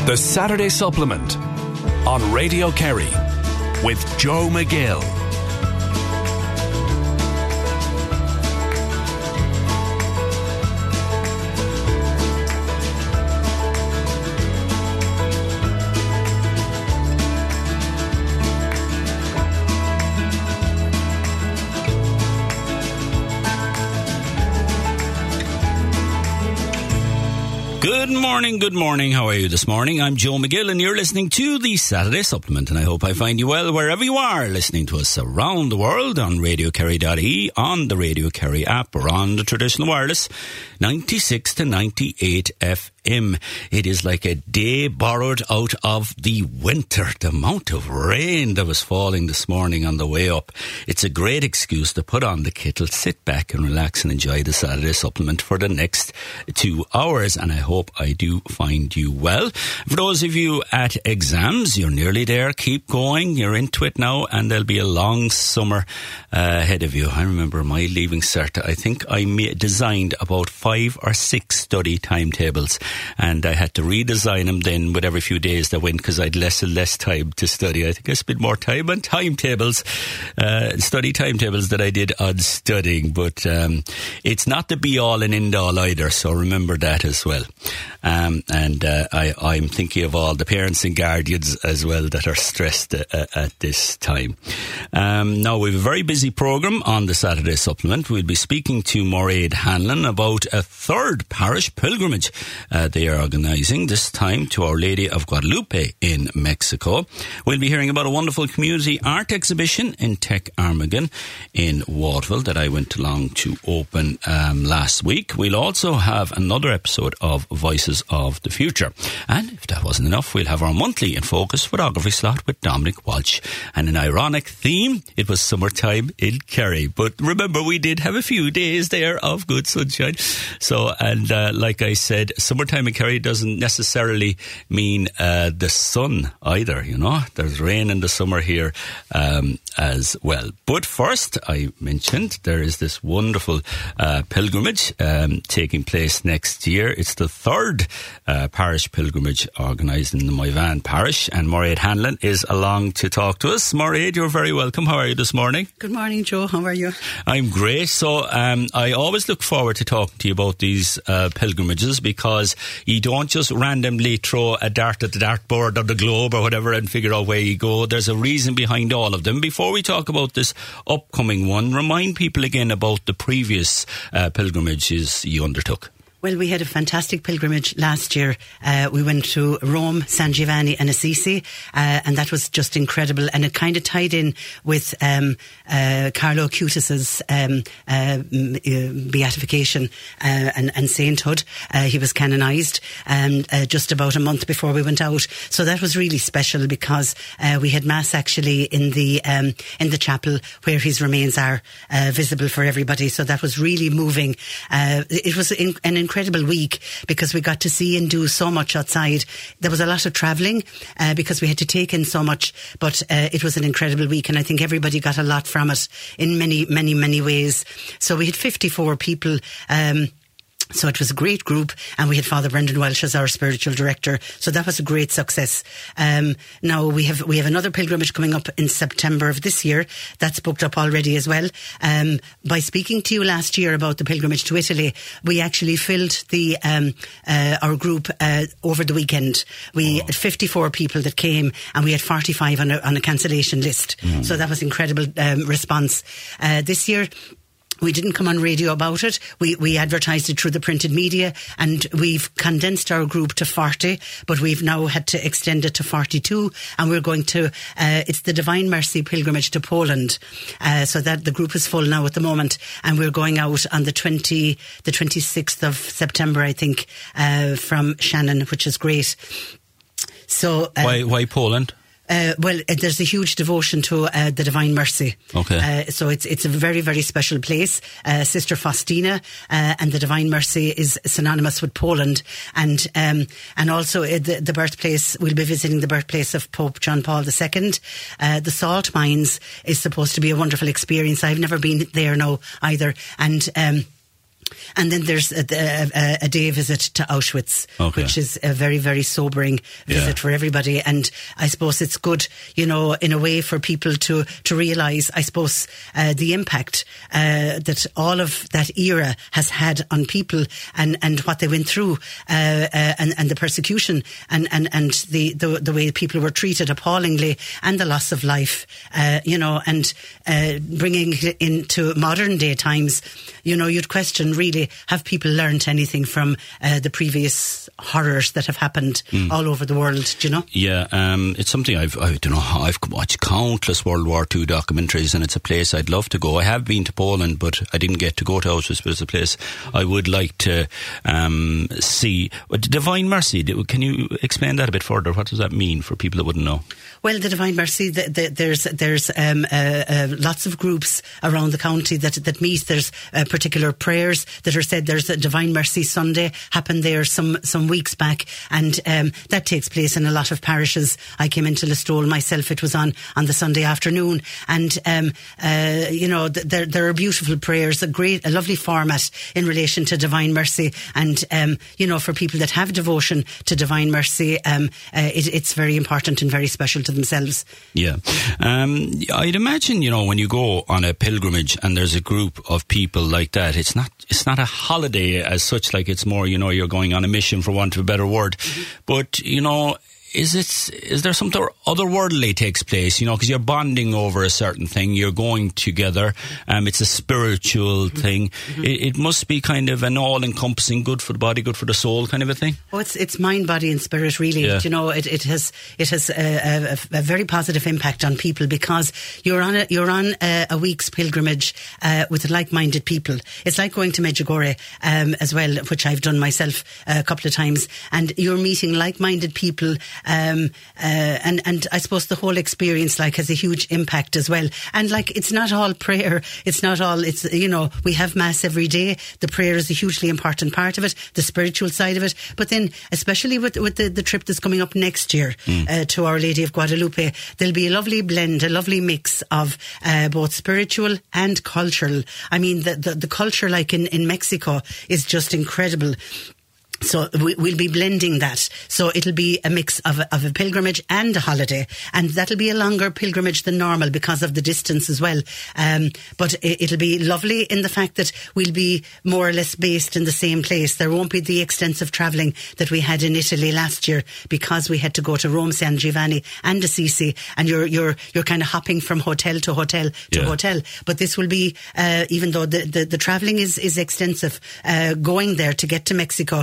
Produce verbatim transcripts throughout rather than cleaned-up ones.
The Saturday Supplement on Radio Kerry with Joe McGill. Good morning, good morning. How are you this morning? I'm Joe McGill and you're listening to the Saturday Supplement, and I hope I find you well wherever you are listening to us around the world on radio kerry dot I E, on the Radio Kerry app, or on the traditional wireless ninety-six to ninety-eight F M. It is like a day borrowed out of the winter. The amount of rain that was falling this morning on the way up. It's a great excuse to put on the kettle, sit back and relax and enjoy the Saturday Supplement for the next two hours. And I hope I do find you well. For those of you at exams, you're nearly there. Keep going. You're into it now, and there'll be a long summer uh, ahead of you. I remember my leaving cert. I think I ma- designed about five or six study timetables, and I had to redesign them then with every few days that went, because I'd less and less time to study. I think I spent more time on timetables, uh, study timetables that I did on studying. But um, it's not the be-all and end-all either, so remember that as well. Um, and uh, I, I'm thinking of all the parents and guardians as well that are stressed uh, at this time. Um, now, we have a very busy programme on the Saturday Supplement. We'll be speaking to Mairead Hanlon about a third parish pilgrimage uh, they are organising, this time to Our Lady of Guadalupe in Mexico. We'll be hearing about a wonderful community art exhibition in Tech Armageddon in Waterville that I went along to open um, last week. We'll also have another episode of Voices of the Future. And if that wasn't enough, we'll have our monthly In Focus photography slot with Dominic Walsh. And an ironic theme, it was summertime in Kerry. But remember, we did have a few days there of good sunshine. So, and uh, like I said, summertime in Kerry doesn't necessarily mean uh, the sun either, you know. There's rain in the summer here um, as well. But first, I mentioned there is this wonderful uh, pilgrimage um, taking place next year. It's the third uh, parish pilgrimage organised in the Moyvan parish, and Mairead Hanlon is along to talk to us. Mairead, you're very welcome. How are you this morning? Good morning, Joe. How are you? I'm great. So um, I always look forward to talking to you about these uh, pilgrimages, because you don't just randomly throw a dart at the dartboard or the globe or whatever and figure out where you go. There's a reason behind all of them. Before we talk about this upcoming one, remind people again about the previous uh, pilgrimages you undertook. Well, we had a fantastic pilgrimage last year. Uh, we went to Rome, San Giovanni and Assisi, uh, and that was just incredible. And it kind of tied in with um, uh, Carlo Acutis's um, uh, beatification uh, and, and sainthood. Uh, he was canonised um, uh, just about a month before we went out. So that was really special, because uh, we had mass actually in the um, in the chapel where his remains are uh, visible for everybody. So that was really moving. Uh, it was in, an incredible incredible week, because we got to see and do so much outside. There was a lot of travelling uh, because we had to take in so much, but uh, it was an incredible week, and I think everybody got a lot from it in many, many, many ways. So we had fifty-four people. Um, So it was a great group, and we had Father Brendan Welsh as our spiritual director. So that was a great success. Um, now we have we have another pilgrimage coming up in September of this year. That's booked up already as well. Um, by speaking to you last year about the pilgrimage to Italy, we actually filled the um, uh, our group uh, over the weekend. We oh. had fifty-four people that came, and we had forty-five on a, on a cancellation list. Mm. So that was incredible um, response. Uh, this year, we didn't come on radio about it. We we advertised it through the printed media, and we've condensed our group to forty, but we've now had to extend it to forty-two, and we're going to, uh, it's the Divine Mercy pilgrimage to Poland. Uh, so that the group is full now at the moment, and we're going out on the twenty, the twenty-sixth of September, I think, uh, from Shannon, which is great. So uh, why why Poland? Uh, well, uh, there's a huge devotion to uh, the Divine Mercy. Okay. Uh, so it's it's a very, very special place. Uh, Sister Faustina uh, and the Divine Mercy is synonymous with Poland. And um, and also uh, the, the birthplace, we'll be visiting the birthplace of Pope John Paul the Second. Uh, the salt mines is supposed to be a wonderful experience. I've never been there, no, either. And... Um, And then there's a, a, a day visit to Auschwitz, okay. which is a very, very sobering visit yeah. for everybody. And I suppose it's good, you know, in a way for people to, to realise, I suppose, uh, the impact uh, that all of that era has had on people and, and what they went through uh, uh, and, and the persecution and, and, and the, the, the way people were treated appallingly and the loss of life, uh, you know, and uh, bringing it into modern day times, you know, you'd question really, have people learned anything from uh, the previous horrors that have happened mm. all over the world, do you know? Yeah, um, it's something I've, I don't know, I've watched countless World War Two documentaries, and it's a place I'd love to go. I have been to Poland, but I didn't get to go to Auschwitz, but it's a place I would like to um, see. Divine Mercy, can you explain that a bit further? What does that mean for people that wouldn't know? Well, the Divine Mercy, the, the, there's there's um, uh, uh, lots of groups around the county that, that meet. There's uh, particular prayers that are said. There's a Divine Mercy Sunday happened there some, some weeks back, and um, that takes place in a lot of parishes. I came into Listowel myself. It was on, on the Sunday afternoon, and um, uh, you know th- there there are beautiful prayers, a great, a lovely format in relation to Divine Mercy, and um, you know for people that have devotion to Divine Mercy, um, uh, it, it's very important and very special to themselves. Yeah, um, I'd imagine you know when you go on a pilgrimage and there's a group of people like that, it's not it's not a holiday as such. Like it's more you know you're going on a mission, for want of a better word. Mm-hmm. But you know. Is it? Is there something otherworldly takes place? You know, because you're bonding over a certain thing. You're going together. Um, it's a spiritual mm-hmm. thing. Mm-hmm. It, it must be kind of an all-encompassing, good for the body, good for the soul, kind of a thing. Oh, it's it's mind, body, and spirit. Really, yeah. You know, it, it has it has a, a, a very positive impact on people because you're on a you're on a, a week's pilgrimage uh, with like-minded people. It's like going to Medjugorje um, as well, which I've done myself a couple of times, and you're meeting like-minded people. Um, uh, and, and I suppose the whole experience like has a huge impact as well. And like, it's not all prayer. It's not all, it's, you know, we have mass every day. The prayer is a hugely important part of it, the spiritual side of it. But then, especially with, with the, the trip that's coming up next year, mm. uh, to Our Lady of Guadalupe, there'll be a lovely blend, a lovely mix of, uh, both spiritual and cultural. I mean, the, the, the culture like in, in Mexico is just incredible. So we, we'll be blending that. So it'll be a mix of a, of a pilgrimage and a holiday. And that'll be a longer pilgrimage than normal because of the distance as well. Um, but it, it'll be lovely in the fact that we'll be more or less based in the same place. There won't be the extensive travelling that we had in Italy last year because we had to go to Rome, San Giovanni and Assisi. And you're, you're, you're kind of hopping from hotel to hotel to yeah. hotel. But this will be, uh, even though the, the, the travelling is, is extensive, uh, going there to get to Mexico.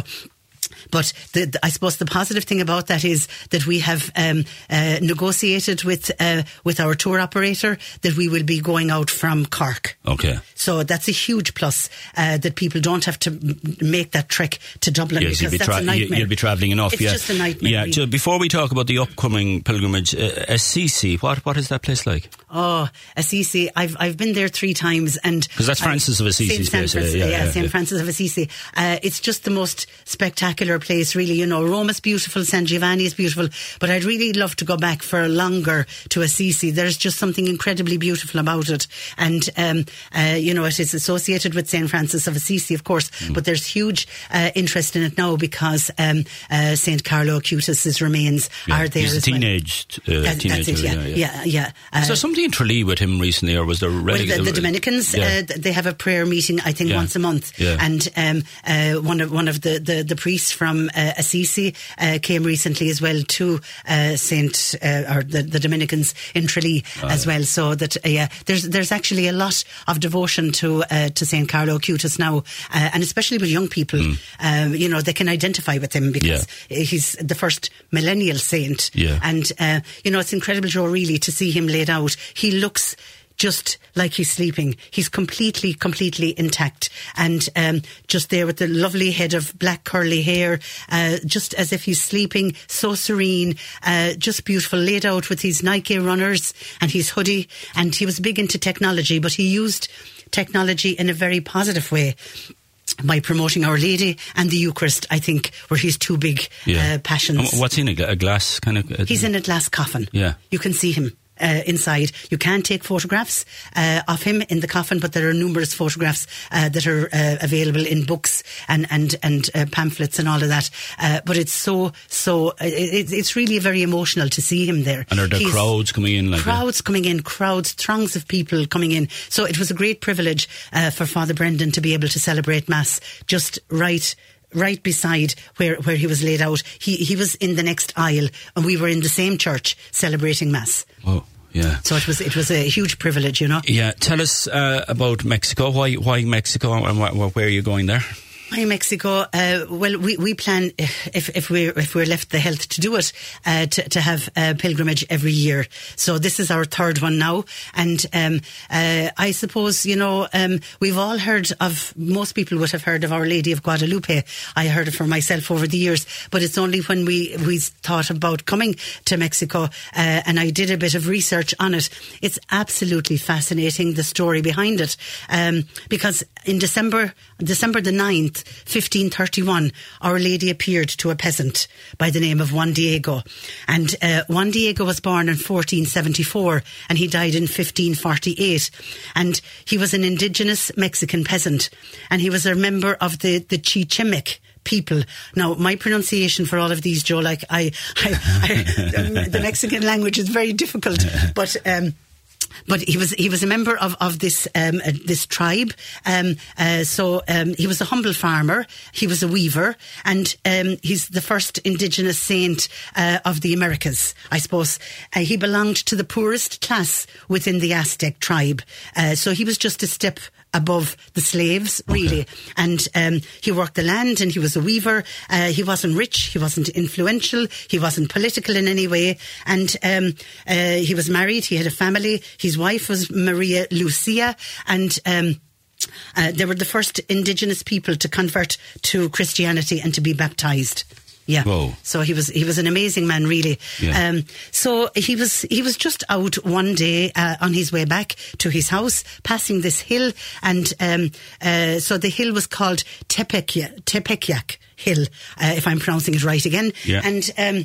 But the, the, I suppose the positive thing about that is that we have um, uh, negotiated with uh, with our tour operator that we will be going out from Cork. Okay. So that's a huge plus uh, that people don't have to m- make that trek to Dublin yes, because be that's tra- a nightmare. You'll be travelling enough. It's yeah. just a nightmare. Yeah. Really. So before we talk about the upcoming pilgrimage, uh, Assisi, what what is that place like? Oh, Assisi! I've I've been there three times, and because that's Francis I, of Assisi's place. Francis, yeah, yeah, yeah, yeah, Saint yeah. Francis of Assisi. Uh, it's just the most spectacular place, really. You know, Rome is beautiful, San Giovanni is beautiful, but I'd really love to go back for longer to Assisi. There's just something incredibly beautiful about it, and um, uh, you know, it is associated with Saint Francis of Assisi, of course, mm. but there's huge uh, interest in it now because um, uh, Saint Carlo Acutis' remains yeah, are there. He's a as teenage, well. uh, that, teenager. That's it, yeah, yeah, yeah. yeah. yeah. Uh, Is there something in Tralee with him recently, or was there? Relig- well, the, the Dominicans, yeah. uh, they have a prayer meeting, I think, yeah. once a month, yeah. and um, uh, one of one of the, the, the priests from uh, Assisi uh, came recently as well to uh, Saint uh, or the, the Dominicans in Tralee oh, as yeah. well. So that uh, yeah, there's there's actually a lot of devotion to uh, to Saint Carlo Acutis now, uh, and especially with young people, mm. um, you know, they can identify with him because yeah. he's the first millennial saint, yeah. and uh, you know, it's incredible, Joe, really, to see him laid out. He looks just like he's sleeping. He's completely, completely intact, and um, just there with the lovely head of black curly hair, uh, just as if he's sleeping, so serene, uh, just beautiful, laid out with his Nike runners and his hoodie. And he was big into technology, but he used technology in a very positive way by promoting Our Lady and the Eucharist, I think, were his two big yeah. uh, passions. And what's in a, a glass kind of? Uh, he's in a glass coffin. Yeah, you can see him. uh, inside. You can take photographs uh, of him in the coffin, but there are numerous photographs uh, that are uh, available in books and and and uh, pamphlets and all of that. Uh, but it's so so it, it's really very emotional to see him there. And are there He's, crowds coming in? Like crowds that? coming in, crowds, throngs of people coming in. So it was a great privilege uh, for Father Brendan to be able to celebrate Mass just right. right beside where, where he was laid out. He he was in the next aisle, and we were in the same church celebrating Mass. Oh, yeah. So it was it was a huge privilege, you know. Yeah. Tell us uh, about Mexico. Why why Mexico, and wh- where are you going there? Why Mexico? Uh, well, we, we plan, if if we're if we're left the health to do it, uh, to to have a pilgrimage every year. So this is our third one now, and um, uh, I suppose you know um, we've all heard of. Most people would have heard of Our Lady of Guadalupe. I heard it for myself over the years, but it's only when we we thought about coming to Mexico, uh, and I did a bit of research on it. It's absolutely fascinating, the story behind it, um, because in December December the ninth. fifteen thirty-one, Our Lady appeared to a peasant by the name of Juan Diego. And uh, Juan Diego was born in fourteen seventy-four and he died in fifteen forty-eight. And he was an indigenous Mexican peasant. And he was a member of the, the Chichimec people. Now, my pronunciation for all of these, Joe, like I, I, I the Mexican language is very difficult, but... Um, But he was he was a member of of this um, uh, this tribe. Um, uh, so um, he was a humble farmer. He was a weaver, and um, he's the first indigenous saint uh, of the Americas, I suppose. Uh, he belonged to the poorest class within the Aztec tribe. Uh, so he was just a step above the slaves, really. Okay. And um, he worked the land, and he was a weaver. Uh, he wasn't rich, he wasn't influential, he wasn't political in any way. And um, uh, he was married, he had a family. His wife was Maria Lucia, and um, uh, they were the first indigenous people to convert to Christianity and to be baptized. Yeah. Whoa. So he was he was an amazing man, really. Yeah. Um, so he was he was just out one day uh, on his way back to his house, passing this hill, and um, uh, so the hill was called Tepeyac, Tepeyac Hill, uh, if I'm pronouncing it right again. Yeah. And um,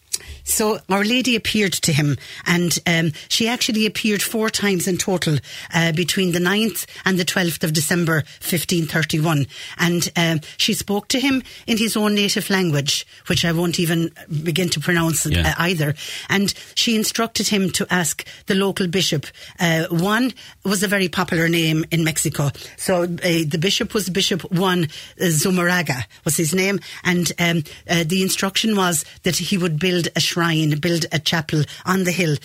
so Our Lady appeared to him, and um, she actually appeared four times in total uh, between the ninth and the twelfth of December fifteen thirty-one. And um, she spoke to him in his own native language, which I won't even begin to pronounce yeah. uh, either. And she instructed him to ask the local bishop. Uh, Juan was a very popular name in Mexico. So uh, the bishop was Bishop Juan Zumarraga was his name. And um, uh, the instruction was that he would build a shrine, build a chapel on the hill.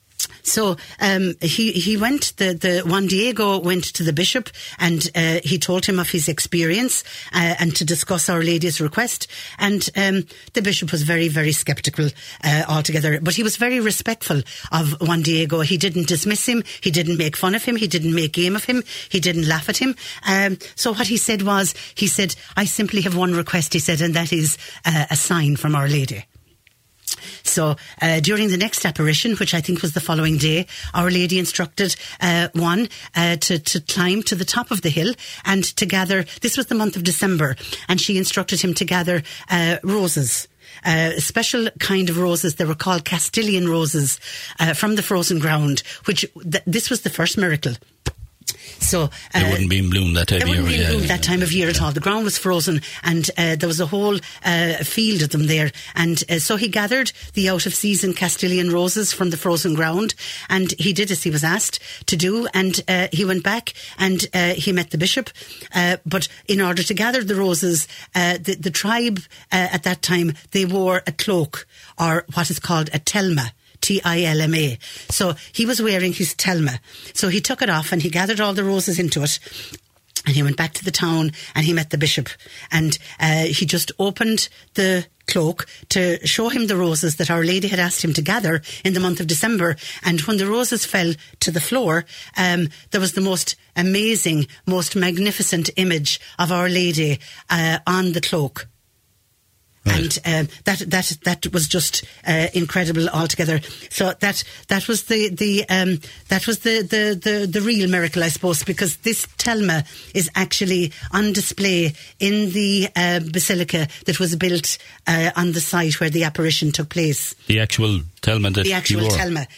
So um, he he went. The the Juan Diego went to the bishop, and uh, he told him of his experience uh, and to discuss Our Lady's request. And um, the bishop was very very sceptical uh, altogether, but he was very respectful of Juan Diego. He didn't dismiss him. He didn't make fun of him. He didn't make game of him. He didn't laugh at him. Um, so what he said was, he said, "I simply have one request," he said, "and that is uh, a sign from Our Lady." So uh, during the next apparition, which I think was the following day, Our Lady instructed uh, Juan uh, to, to climb to the top of the hill and to gather, this was the month of December, and she instructed him to gather uh, roses. Uh, a special kind of roses. They were called Castilian roses uh, from the frozen ground, which th- this was the first miracle. So uh, it wouldn't be in bloom that time of year. It wouldn't be in bloom yeah, that time of year yeah. at all. The ground was frozen, and uh, there was a whole uh, field of them there. And uh, so he gathered the out-of-season Castilian roses from the frozen ground, and he did as he was asked to do. And uh, he went back and uh, he met the bishop. Uh, but in order to gather the roses, uh, the, the tribe uh, at that time, they wore a cloak, or what is called a telma. T I L M A. So he was wearing his telma. So he took it off and he gathered all the roses into it. And he went back to the town and he met the bishop. And uh, he just opened the cloak to show him the roses that Our Lady had asked him to gather in the month of December. And when the roses fell to the floor, um, there was the most amazing, most magnificent image of Our Lady uh, on the cloak. Right. And um, that that that was just uh, incredible altogether. So that that was the the um, that was the, the, the, the real miracle, I suppose, because this telma is actually on display in the uh, basilica that was built uh, on the site where the apparition took place. The actual telma that the actual you wore. telma, All yeah. right.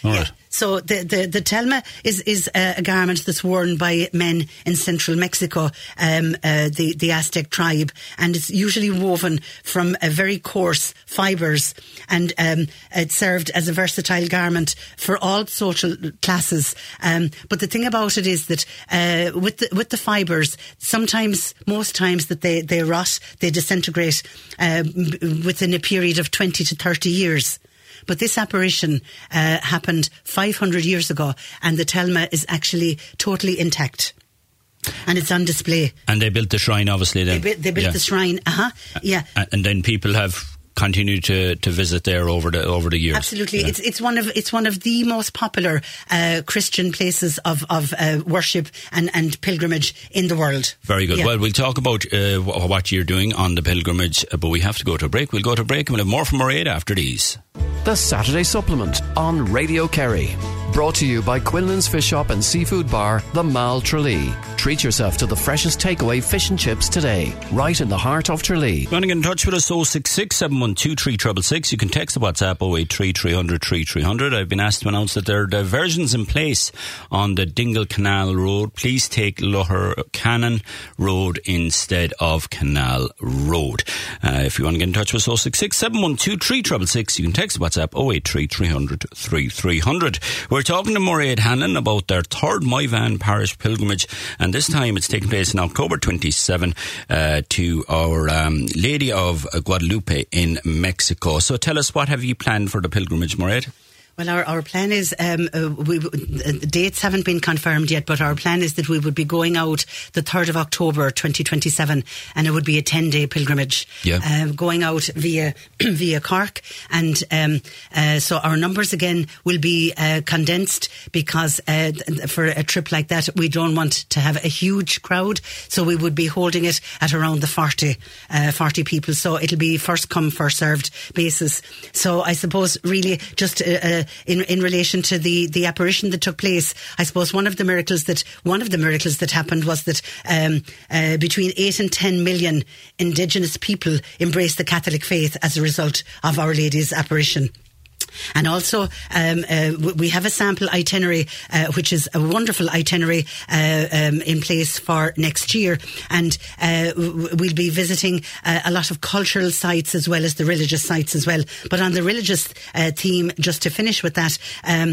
So the, the, the telma is, is a, a garment that's worn by men in central Mexico, um, uh, the, the Aztec tribe, and it's usually woven from a very coarse fibres, and um, it served as a versatile garment for all social classes. Um, but the thing about it is that uh, with the, with the fibres, sometimes, most times that they, they rot, they disintegrate uh, within a period of twenty to thirty years. But this apparition uh, happened five hundred years ago, and the telma is actually totally intact. And it's on display. And they built the shrine, obviously, then. They, bu- they built yeah. the shrine, uh-huh, yeah. And then people have continued to, to visit there over the over the years. Absolutely, yeah. it's it's one of it's one of the most popular uh, Christian places of of uh, worship and, and pilgrimage in the world. Very good. Yeah. Well, we'll talk about uh, what you're doing on the pilgrimage, but we have to go to a break. We'll go to a break and we'll have more from Mairead after these. The Saturday Supplement on Radio Kerry. Brought to you by Quinlan's Fish Shop and Seafood Bar, the Mall Tralee. Treat yourself to the freshest takeaway fish and chips today, right in the heart of Tralee. You want to get in touch with us, oh six six, seven one two, three six six. You can text the WhatsApp oh eight three, three hundred, three three hundred. I've been asked to announce that there are diversions in place on the Dingle Canal Road. Please take Loher Cannon Road instead of Canal Road. Uh, if you want to get in touch with us, oh six six, seven one two, three six six. You can text the WhatsApp oh eight three, three hundred, three three hundred. We're talking to Mairead Hanlon about their third Moyvan Parish pilgrimage, and this time it's taking place in October twenty-seventh uh, to Our um, Lady of Guadalupe in Mexico. So tell us, what have you planned for the pilgrimage, Mairead? Well, our, our plan is, um, uh, we, uh, the dates haven't been confirmed yet, but our plan is that we would be going out the third of October twenty twenty-seven, and it would be a ten-day pilgrimage. Yeah. Uh, going out via via Cork, and um, uh, so our numbers again will be uh, condensed because uh, for a trip like that we don't want to have a huge crowd, so we would be holding it at around the forty, uh, forty people. So it'll be first come, first served basis. So I suppose really just uh, uh, in in relation to the the apparition that took place, I suppose one of the miracles that one of the miracles that happened was that um, uh, between eight and ten million indigenous people embraced the Catholic faith as a result of Our Lady's apparition. And also, um, uh, we have a sample itinerary, uh, which is a wonderful itinerary uh, um, in place for next year. And uh, we'll be visiting uh, a lot of cultural sites as well as the religious sites as well. But on the religious uh, theme, just to finish with that, um,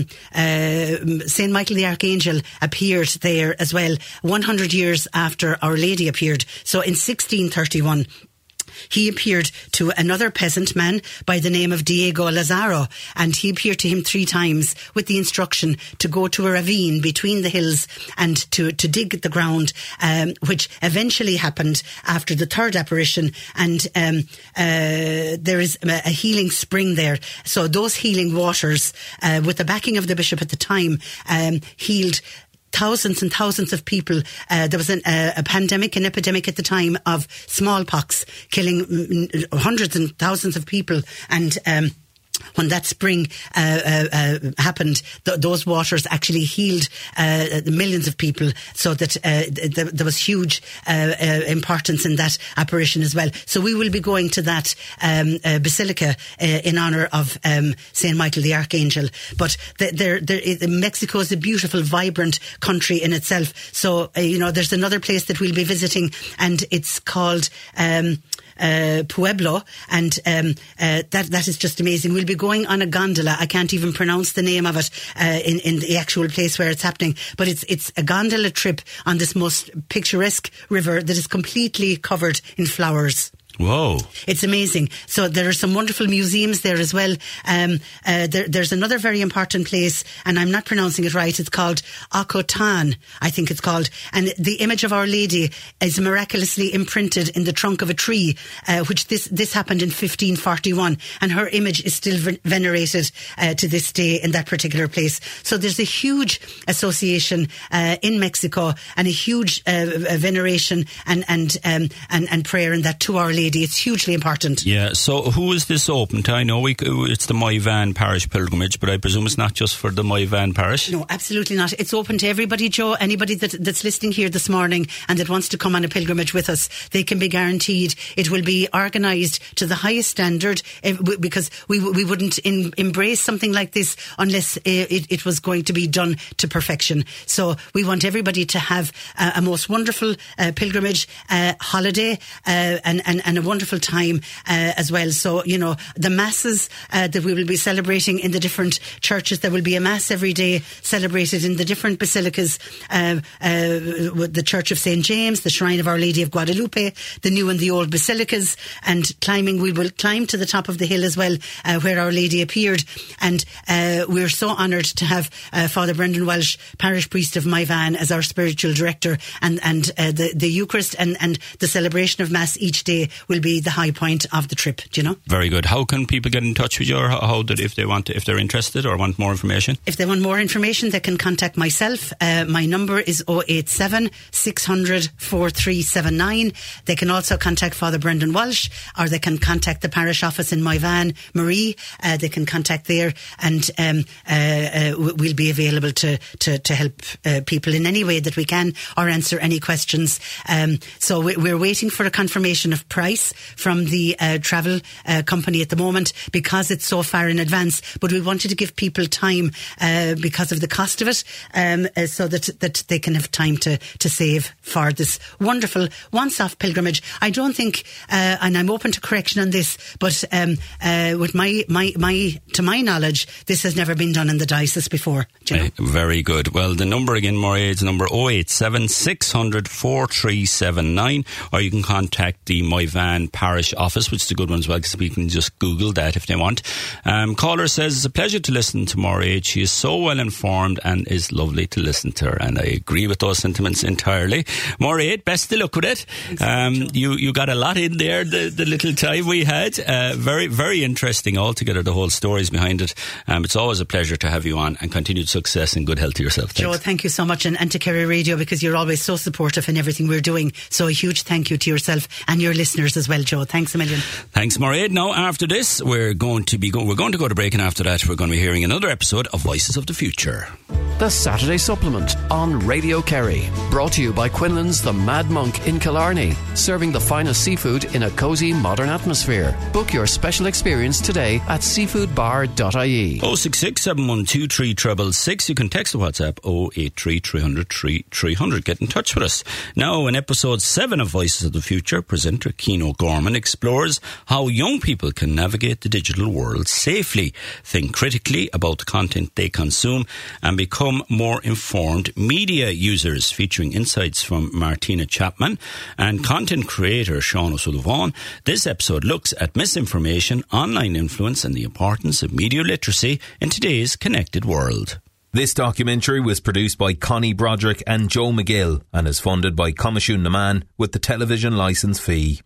uh, Saint Michael the Archangel appeared there as well, one hundred years after Our Lady appeared. So in sixteen thirty-one, he appeared to another peasant man by the name of Diego Lazaro, and he appeared to him three times with the instruction to go to a ravine between the hills and to, to dig the ground, um, which eventually happened after the third apparition. And um, uh, there is a, a healing spring there. So those healing waters, uh, with the backing of the bishop at the time, um, healed thousands and thousands of people. Uh, there was an, uh, a pandemic, an epidemic at the time of smallpox, killing mm, hundreds and thousands of people. And um, when that spring uh, uh, uh, happened, th- those waters actually healed uh, millions of people, so that uh, th- there was huge uh, uh, importance in that apparition as well. So we will be going to that um, uh, basilica uh, in honour of um, Saint Michael the Archangel. But th- there, there, Mexico is a beautiful, vibrant country in itself. So, uh, you know, there's another place that we'll be visiting, and it's called Um, Uh, Pueblo, and um, uh, that that is just amazing. We'll be going on a gondola. I can't even pronounce the name of it uh, in in the actual place where it's happening, but it's it's a gondola trip on this most picturesque river that is completely covered in flowers. Whoa. It's amazing. So there are some wonderful museums there as well. Um, uh, there, there's another very important place, and I'm not pronouncing it right. It's called Akotan, I think it's called. And the image of Our Lady is miraculously imprinted in the trunk of a tree, uh, which this, this happened in fifteen forty-one. And her image is still venerated uh, to this day in that particular place. So there's a huge association uh, in Mexico, and a huge uh, veneration and, and, um, and, and prayer in that to Our Lady. Lady. It's hugely important. Yeah, so who is this open to? I know we, it's the My Van Parish Pilgrimage, but I presume it's not just for the My Van Parish? No, absolutely not. It's open to everybody, Joe. Anybody that, that's listening here this morning and that wants to come on a pilgrimage with us, they can be guaranteed it will be organised to the highest standard, because we we wouldn't in, embrace something like this unless it, it was going to be done to perfection. So we want everybody to have a, a most wonderful uh, pilgrimage uh, holiday uh, and, and, and a wonderful time uh, as well. So, you know, the masses uh, that we will be celebrating in the different churches, there will be a mass every day celebrated in the different basilicas, uh, uh, the Church of Saint James, the Shrine of Our Lady of Guadalupe, the new and the old basilicas, and climbing, we will climb to the top of the hill as well, uh, where Our Lady appeared. And uh, we're so honoured to have uh, Father Brendan Walsh, parish priest of My Van, as our spiritual director, and, and uh, the, the Eucharist and, and the celebration of Mass each day will be the high point of the trip, do you know? Very good. How can people get in touch with you, or how, how did, if they want to, if they're interested or want more information? If they want more information, they can contact myself. Uh, my number is oh eight seven, six hundred, four three seven nine. They can also contact Father Brendan Walsh, or they can contact the parish office in My Van, Marie. Uh, they can contact there, and um, uh, uh, we'll be available to, to, to help uh, people in any way that we can, or answer any questions. Um, so we're waiting for a confirmation of price from the uh, travel uh, company at the moment, because it's so far in advance. But we wanted to give people time uh, because of the cost of it, um, uh, so that that they can have time to, to save for this wonderful once-off pilgrimage. I don't think, uh, and I'm open to correction on this, but um, uh, with my, my my to my knowledge, this has never been done in the diocese before. Do you know? Very good. Well, the number again, Mairead's number oh eight seven, six hundred, four three seven nine, or you can contact the My Van Parish office, which is a good one as well, because people can just Google that if they want. Um, caller says, it's a pleasure to listen to Mairead. She is so well informed and is lovely to listen to her, and I agree with those sentiments entirely. Mairead, best of luck with it. Um, you, you got a lot in there, the, the little time we had. Uh, very, very interesting altogether, the whole stories behind it. Um, it's always a pleasure to have you on, and continued success and good health to yourself. Thanks. Joe, thank you so much, and, and to Kerry Radio, because you're always so supportive in everything we're doing. So a huge thank you to yourself and your listeners as well, Joe. Thanks a million. Thanks, Mairead. Now, after this, we're going to be go- we're going to go to break, and after that, we're going to be hearing another episode of Voices of the Future. The Saturday Supplement on Radio Kerry. Brought to you by Quinlan's The Mad Monk in Killarney. Serving the finest seafood in a cosy modern atmosphere. Book your special experience today at seafood bar dot I E. oh six six, seven one two, three six six. You can text the WhatsApp oh eight three, three hundred, three three hundred. Get in touch with us. Now, in episode seven of Voices of the Future, presenter Cian O'Gorman explores how young people can navigate the digital world safely, think critically about the content they consume, and become more informed media users, featuring insights from Martina Chapman and content creator Sean O'Sullivan. This episode looks at misinformation, online influence, and the importance of media literacy in today's connected world. This documentary was produced by Connie Broderick and Joe McGill and is funded by Comisiún na Man with the television licence fee.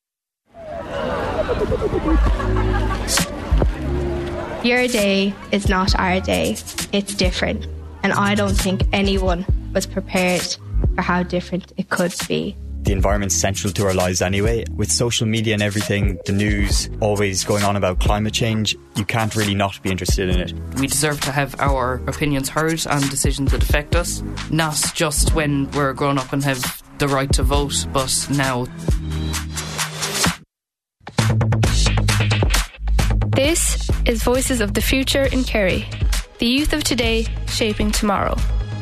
Your day is not our day. It's different. And I don't think anyone was prepared for how different it could be. The environment's central to our lives anyway. With social media and everything, the news always going on about climate change, you can't really not be interested in it. We deserve to have our opinions heard on decisions that affect us, not just when we're grown up and have the right to vote, but now. This is Voices of the Future in Kerry. The youth of today shaping tomorrow.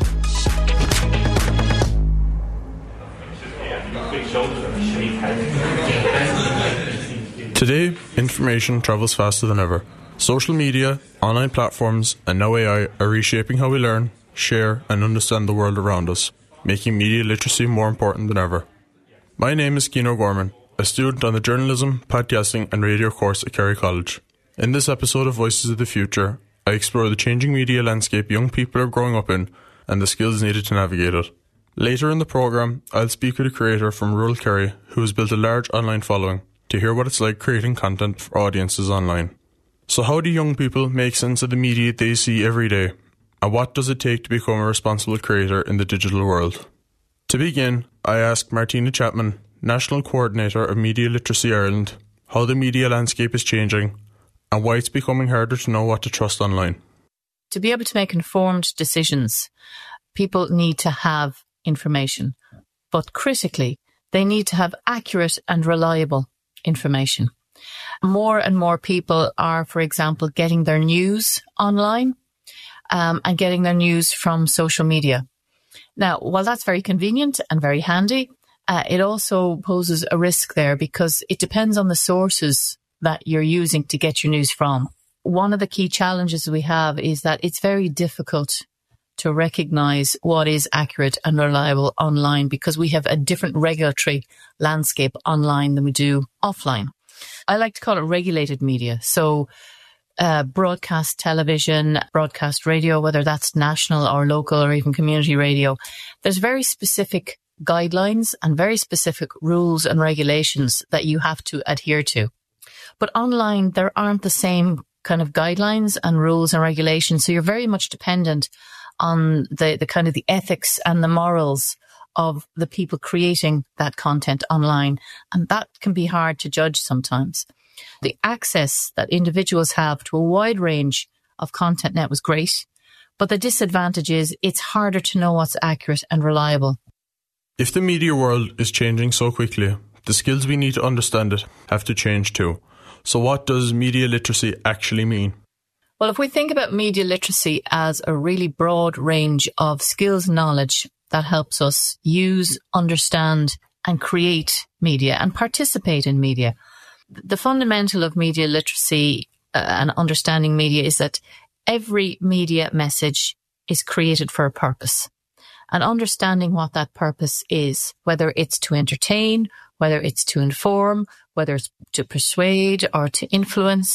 Today, information travels faster than ever. Social media, online platforms, and now A I are reshaping how we learn, share, and understand the world around us, making media literacy more important than ever. My name is Cian O'Gorman, a student on the Journalism, Podcasting and Radio course at Kerry College. In this episode of Voices of the Future, I explore the changing media landscape young people are growing up in and the skills needed to navigate it. Later in the programme, I'll speak with a creator from rural Kerry who has built a large online following to hear what it's like creating content for audiences online. So how do young people make sense of the media they see every day? And what does it take to become a responsible creator in the digital world? To begin, I asked Martina Chapman, National Coordinator of Media Literacy Ireland, how the media landscape is changing and why it's becoming harder to know what to trust online. To be able to make informed decisions, people need to have information, but critically, they need to have accurate and reliable information. More and more people are, for example, getting their news online um, and getting their news from social media. Now, while that's very convenient and very handy, uh, it also poses a risk there because it depends on the sources that you're using to get your news from. One of the key challenges we have is that it's very difficult to recognize what is accurate and reliable online because we have a different regulatory landscape online than we do offline. I like to call it regulated media. So uh, broadcast television, broadcast radio, whether that's national or local or even community radio, there's very specific guidelines and very specific rules and regulations that you have to adhere to. But online, there aren't the same kind of guidelines and rules and regulations. So you're very much dependent on the, the kind of the ethics and the morals of the people creating that content online. And that can be hard to judge sometimes. The access that individuals have to a wide range of content now is great, but the disadvantage is it's harder to know what's accurate and reliable. If the media world is changing so quickly, the skills we need to understand it have to change too. So what does media literacy actually mean? Well, if we think about media literacy as a really broad range of skills and knowledge that helps us use, understand and create media and participate in media, the fundamental of media literacy uh, and understanding media is that every media message is created for a purpose. And understanding what that purpose is, whether it's to entertain, whether it's to inform, whether it's to persuade or to influence.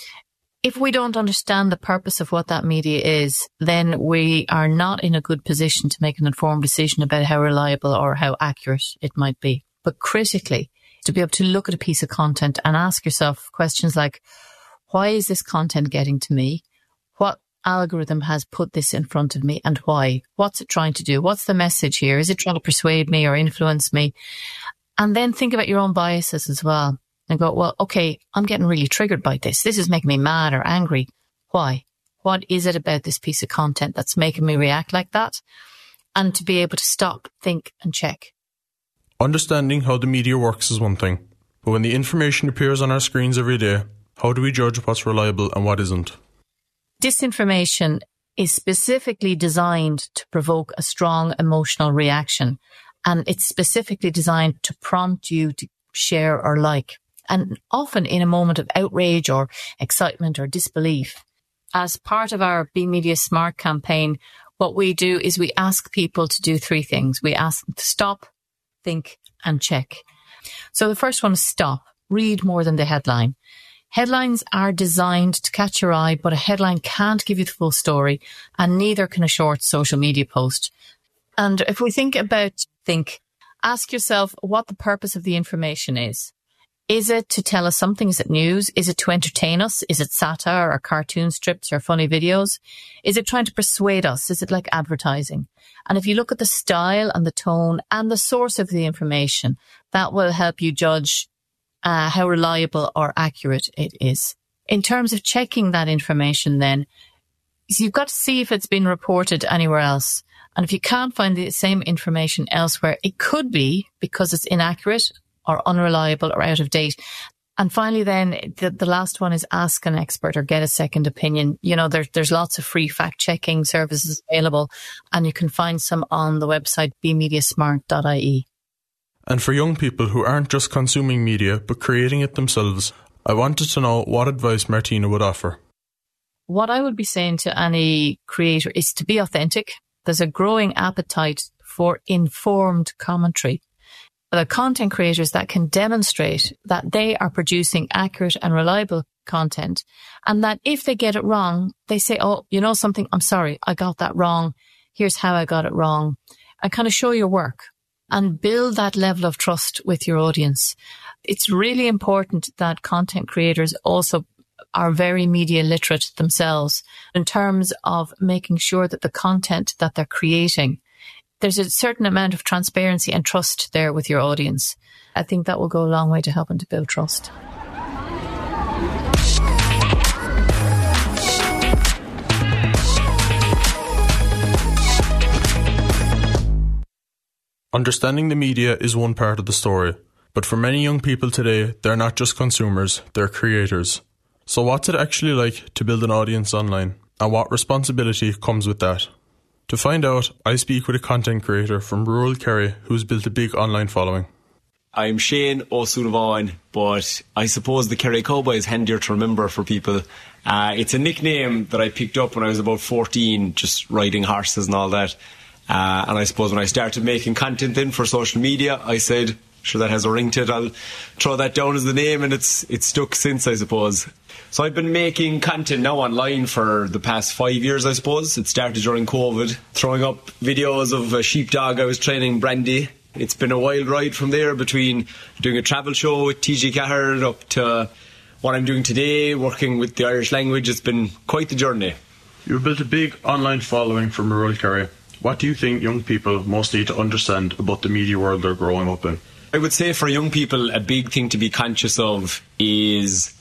If we don't understand the purpose of what that media is, then we are not in a good position to make an informed decision about how reliable or how accurate it might be. But critically, to be able to look at a piece of content and ask yourself questions like, why is this content getting to me? What algorithm has put this in front of me and why? What's it trying to do? What's the message here? Is it trying to persuade me or influence me? And then think about your own biases as well and go, well, okay, I'm getting really triggered by this. This is making me mad or angry. Why? What is it about this piece of content that's making me react like that? And to be able to stop, think and check. Understanding how the media works is one thing, but when the information appears on our screens every day, how do we judge what's reliable and what isn't? Disinformation is specifically designed to provoke a strong emotional reaction, and it's specifically designed to prompt you to share or like, and often in a moment of outrage or excitement or disbelief. As part of our Be Media Smart campaign, what we do is we ask people to do three things. We ask them to stop, think and check. So the first one is stop. Read more than the headline. Headlines are designed to catch your eye, but a headline can't give you the full story, and neither can a short social media post. And if we think about think, ask yourself what the purpose of the information is. Is it to tell us something? Is it news? Is it to entertain us? Is it satire or cartoon strips or funny videos? Is it trying to persuade us? Is it like advertising? And if you look at the style and the tone and the source of the information, that will help you judge uh, how reliable or accurate it is. In terms of checking that information then, so you've got to see if it's been reported anywhere else. And if you can't find the same information elsewhere, it could be because it's inaccurate or unreliable or out of date. And finally, then the, the last one is ask an expert or get a second opinion. You know, there, there's lots of free fact checking services available, and you can find some on the website be media smart dot I E. And for young people who aren't just consuming media, but creating it themselves, I wanted to know what advice Martina would offer. What I would be saying to any creator is to be authentic. There's a growing appetite for informed commentary. The content creators that can demonstrate that they are producing accurate and reliable content, and that if they get it wrong, they say, oh, you know something, I'm sorry, I got that wrong. Here's how I got it wrong. And kind of show your work and build that level of trust with your audience. It's really important that content creators also are very media literate themselves in terms of making sure that the content that they're creating there's a certain amount of transparency and trust there with your audience. I think that will go a long way to helping to build trust. Understanding the media is one part of the story, but for many young people today, they're not just consumers, they're creators. So what's it actually like to build an audience online, and what responsibility comes with that? To find out, I speak with a content creator from rural Kerry who's built a big online following. I'm Shane O'Sullivan, but I suppose the Kerry Cowboy is handier to remember for people. Uh, it's a nickname that I picked up when I was about fourteen, just riding horses and all that. Uh, and I suppose when I started making content then for social media, I said, sure, that has a ring to it, I'll throw that down as the name, and it's it's stuck since, I suppose. So I've been making content now online for the past five years, I suppose. It started during COVID, throwing up videos of a sheepdog I was training, Brandy. It's been a wild ride from there, between doing a travel show with T G Cahard up to what I'm doing today, working with the Irish language. It's been quite the journey. You've built a big online following from rural Kerry. What do you think young people most need to understand about the media world they're growing up in? I would say for young people, a big thing to be conscious of is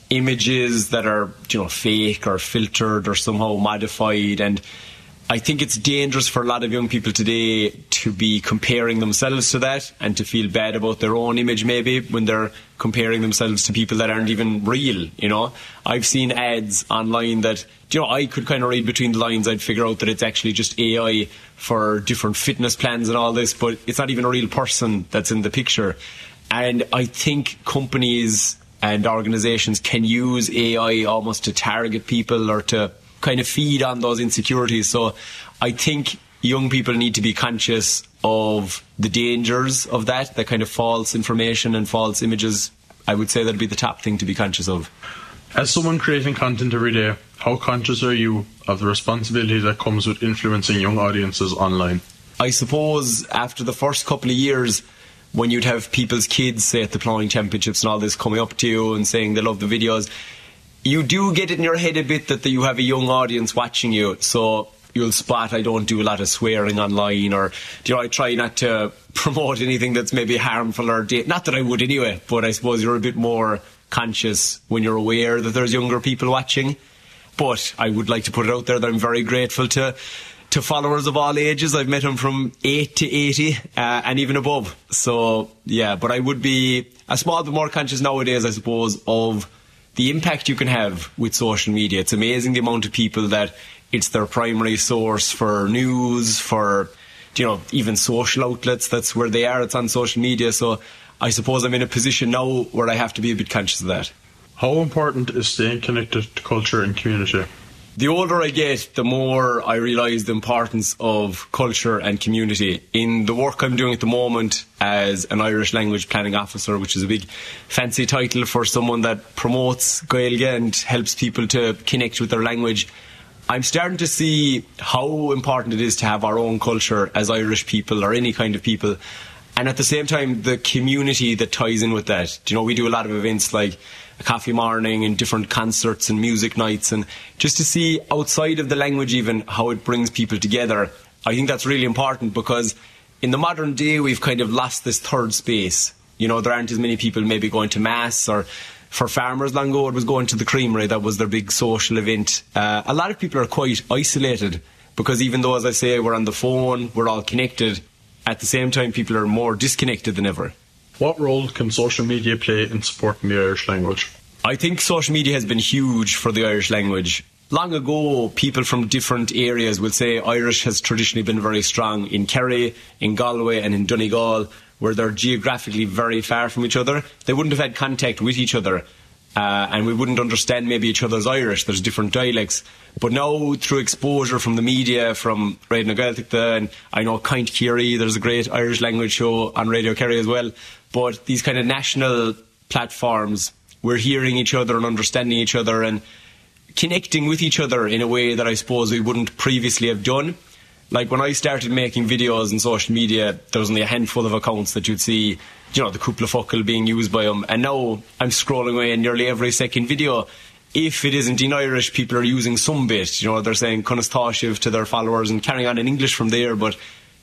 images that are, you know, fake or filtered or somehow modified. And I think it's dangerous for a lot of young people today to be comparing themselves to that and to feel bad about their own image maybe when they're comparing themselves to people that aren't even real, you know. I've seen ads online that, you know, I could kind of read between the lines. I'd figure out that it's actually just A I for different fitness plans and all this, but it's not even a real person that's in the picture. And I think companies and organisations can use A I almost to target people or to kind of feed on those insecurities. So I think young people need to be conscious of the dangers of that, that kind of false information and false images. I would say that'd be the top thing to be conscious of. As someone creating content every day, how conscious are you of the responsibility that comes with influencing young audiences online? I suppose after the first couple of years, when you'd have people's kids, say at the ploughing championships and all this, coming up to you and saying they love the videos, you do get it in your head a bit that you have a young audience watching you. So you'll spot I don't do a lot of swearing online, or, you know, I try not to promote anything that's maybe harmful or da- not that I would anyway, but I suppose you're a bit more conscious when you're aware that there's younger people watching. But I would like to put it out there that I'm very grateful to to followers of all ages. I've met them from eight to eighty uh, and even above. So yeah, but I would be a small bit more conscious nowadays, I suppose, of the impact you can have with social media. It's amazing the amount of people that it's their primary source for news, for, you know, even social outlets. That's where they are. It's on social media. So I suppose I'm in a position now where I have to be a bit conscious of that. How important is staying connected to culture and community? The older I get, the more I realise the importance of culture and community. In the work I'm doing at the moment as an Irish language planning officer, which is a big fancy title for someone that promotes Gaeilge and helps people to connect with their language, I'm starting to see how important it is to have our own culture as Irish people or any kind of people. And at the same time, the community that ties in with that. You know, we do a lot of events like a coffee morning and different concerts and music nights, and just to see outside of the language even how it brings people together. I think that's really important, because in the modern day we've kind of lost this third space. You know, there aren't as many people maybe going to mass, or for farmers long ago it was going to the creamery. That was their big social event. Uh, a lot of people are quite isolated, because even though, as I say, we're on the phone, we're all connected, at the same time people are more disconnected than ever. What role can social media play in supporting the Irish language? I think social media has been huge for the Irish language. Long ago, people from different areas will say Irish has traditionally been very strong in Kerry, in Galway and in Donegal, where they're geographically very far from each other. They wouldn't have had contact with each other, uh, and we wouldn't understand maybe each other's Irish. There's different dialects. But now, through exposure from the media, from Radio Gaeltachta, and I know Kind Kerry, there's a great Irish language show on Radio Kerry as well. But these kind of national platforms, we're hearing each other and understanding each other and connecting with each other in a way that I suppose we wouldn't previously have done. Like when I started making videos on social media, there was only a handful of accounts that you'd see, you know, the Cúpla Focal being used by them. And now I'm scrolling away in nearly every second video. If it isn't in Irish, people are using some bit. You know, they're saying Conas Táisibh to their followers and carrying on in English from there. But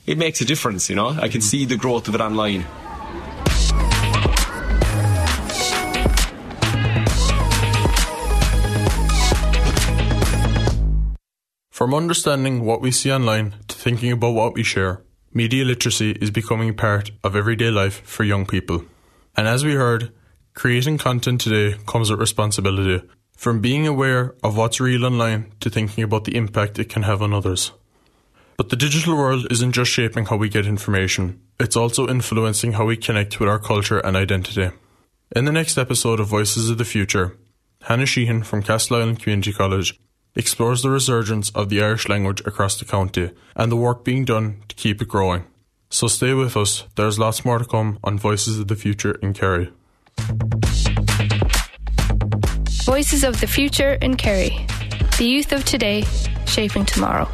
it makes a difference, you know. I can see the growth of it online. From understanding what we see online to thinking about what we share, media literacy is becoming a part of everyday life for young people. And as we heard, creating content today comes with responsibility, from being aware of what's real online to thinking about the impact it can have on others. But the digital world isn't just shaping how we get information, it's also influencing how we connect with our culture and identity. In the next episode of Voices of the Future, Hannah Sheehan from Castleisland Community College explores the resurgence of the Irish language across the county and the work being done to keep it growing. So stay with us, there's lots more to come on Voices of the Future in Kerry. Voices of the Future in Kerry. The youth of today, shaping tomorrow.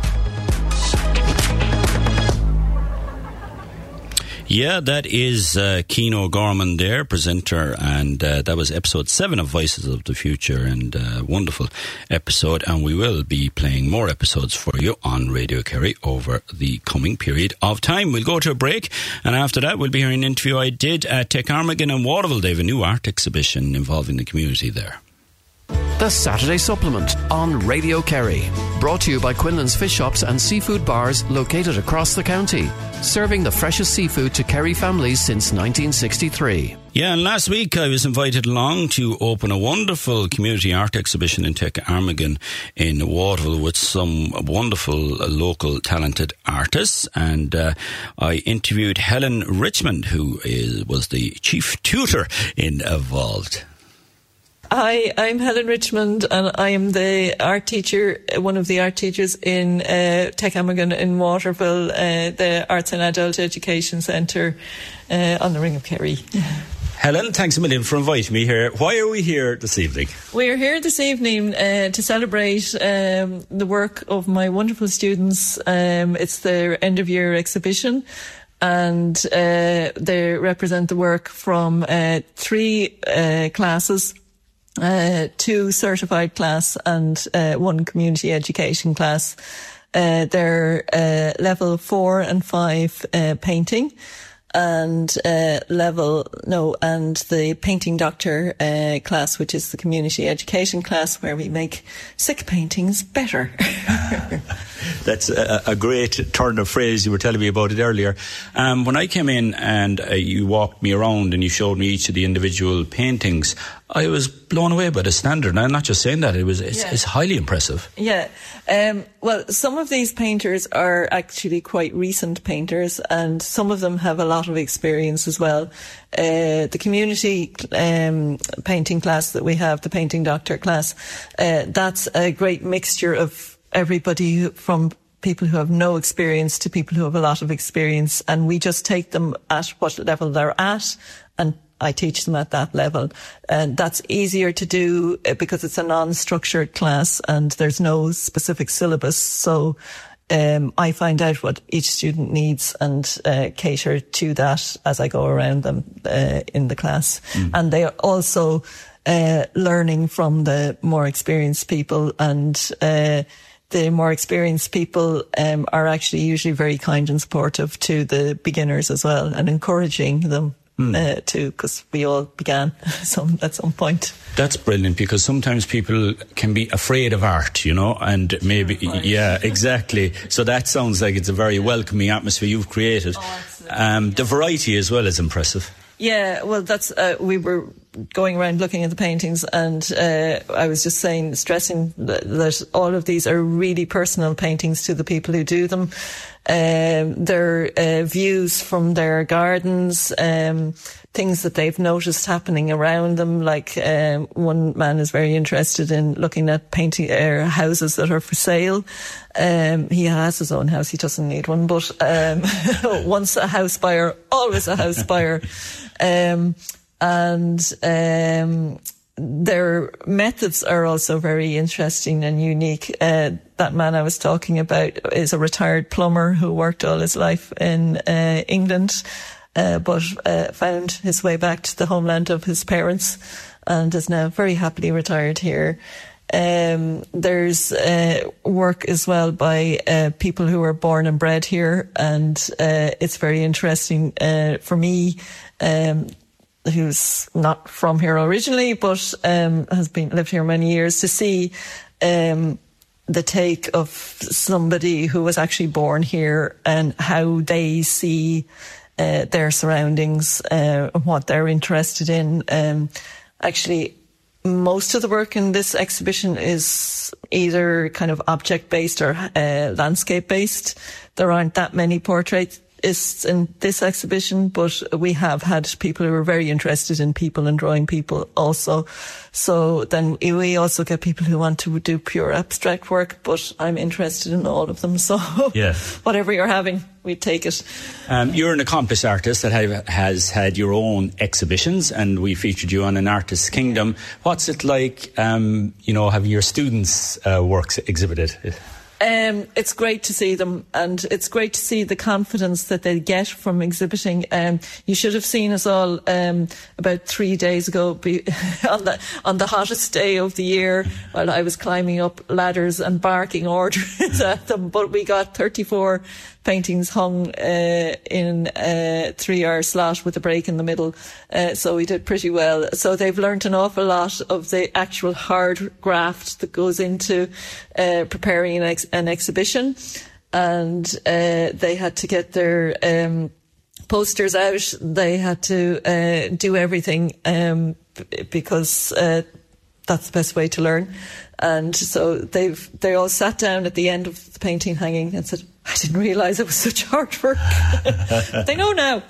Yeah, that is uh, Keane Gorman there, presenter, and uh, that was episode seven of Voices of the Future, and uh, wonderful episode, and we will be playing more episodes for you on Radio Kerry over the coming period of time. We'll go to a break, and after that we'll be hearing an interview I did at Techarmagan and Waterville. They have a new art exhibition involving the community there. The Saturday Supplement on Radio Kerry. Brought to you by Quinlan's Fish Shops and Seafood Bars located across the county. Serving the freshest seafood to Kerry families since nineteen sixty-three. Yeah, and last week I was invited along to open a wonderful community art exhibition in Techarmagan in Waterville with some wonderful uh, local talented artists. And uh, I interviewed Helen Richmond, who is, was the chief tutor involved. Hi, I'm Helen Richmond, and I am the art teacher, one of the art teachers in uh, Techarmagan in Waterville, uh, the Arts and Adult Education Centre uh, on the Ring of Kerry. Helen, thanks a million for inviting me here. Why are we here this evening? We are here this evening uh, to celebrate um, the work of my wonderful students. Um, it's their end-of-year exhibition, and uh, they represent the work from uh, three uh, classes. Uh, two certified class and uh, one community education class. Uh, they're uh, level four and five uh, painting, and uh, level no, and the painting doctor uh, class, which is the community education class, where we make sick paintings better. That's a, a great turn of phrase. You were telling me about it earlier. Um, when I came in and uh, you walked me around and you showed me each of the individual paintings, I was blown away by the standard. And I'm not just saying that, it was it's, yeah. it's highly impressive. Yeah. Um, well, some of these painters are actually quite recent painters, and some of them have a lot of experience as well. Uh, the community um, painting class that we have, the painting doctor class, uh, that's a great mixture of everybody from people who have no experience to people who have a lot of experience, and we just take them at what level they're at, and I teach them at that level. And that's easier to do because it's a non-structured class and there's no specific syllabus. So um, I find out what each student needs and uh, cater to that as I go around them uh, in the class. Mm. And they are also uh, learning from the more experienced people, and uh, the more experienced people um, are actually usually very kind and supportive to the beginners as well, and encouraging them. Mm. Uh, too, because we all began some at some point. That's brilliant, because sometimes people can be afraid of art, you know, and maybe, yeah, exactly. So that sounds like it's a very welcoming atmosphere you've created. Oh, um, the variety as well is impressive. Yeah, well, that's uh, we were going around looking at the paintings, and uh, I was just saying, stressing that, that all of these are really personal paintings to the people who do them. Um, they're uh, views from their gardens, um, things that they've noticed happening around them. Like um, one man is very interested in looking at painting uh, houses that are for sale. Um, he has his own house; he doesn't need one. But um, once a house buyer, always a house buyer. Um, and um, their methods are also very interesting and unique. Uh, that man I was talking about is a retired plumber who worked all his life in uh, England, uh, but uh, found his way back to the homeland of his parents, and is now very happily retired here. Um, there's uh, work as well by uh, people who are born and bred here, and uh, it's very interesting uh, for me, um, who's not from here originally, but um, has been lived here many years, to see um, the take of somebody who was actually born here and how they see uh, their surroundings, uh, and what they're interested in. Um, actually, most of the work in this exhibition is either kind of object-based or uh, landscape-based. There aren't that many portraitists in this exhibition, but we have had people who are very interested in people and drawing people also. So then we also get people who want to do pure abstract work, but I'm interested in all of them. So yeah. Whatever you're having, we take it. Um, you're an accomplished artist that have, has had your own exhibitions, and we featured you on An Artist's Kingdom. What's it like, um, you know, having your students' uh, works exhibited? Um, it's great to see them, and it's great to see the confidence that they get from exhibiting. Um, you should have seen us all um, about three days ago be, on the on the hottest day of the year, while I was climbing up ladders and barking orders at them. But we got thirty-four paintings hung uh, in a three-hour slot with a break in the middle, uh, so we did pretty well. So they've learnt an awful lot of the actual hard graft that goes into uh, preparing an, ex- an exhibition, and uh, they had to get their um, posters out. They had to uh, do everything um, b- because uh, that's the best way to learn. And so they've they all sat down at the end of the painting hanging and said, I didn't realise it was such hard work. They know now.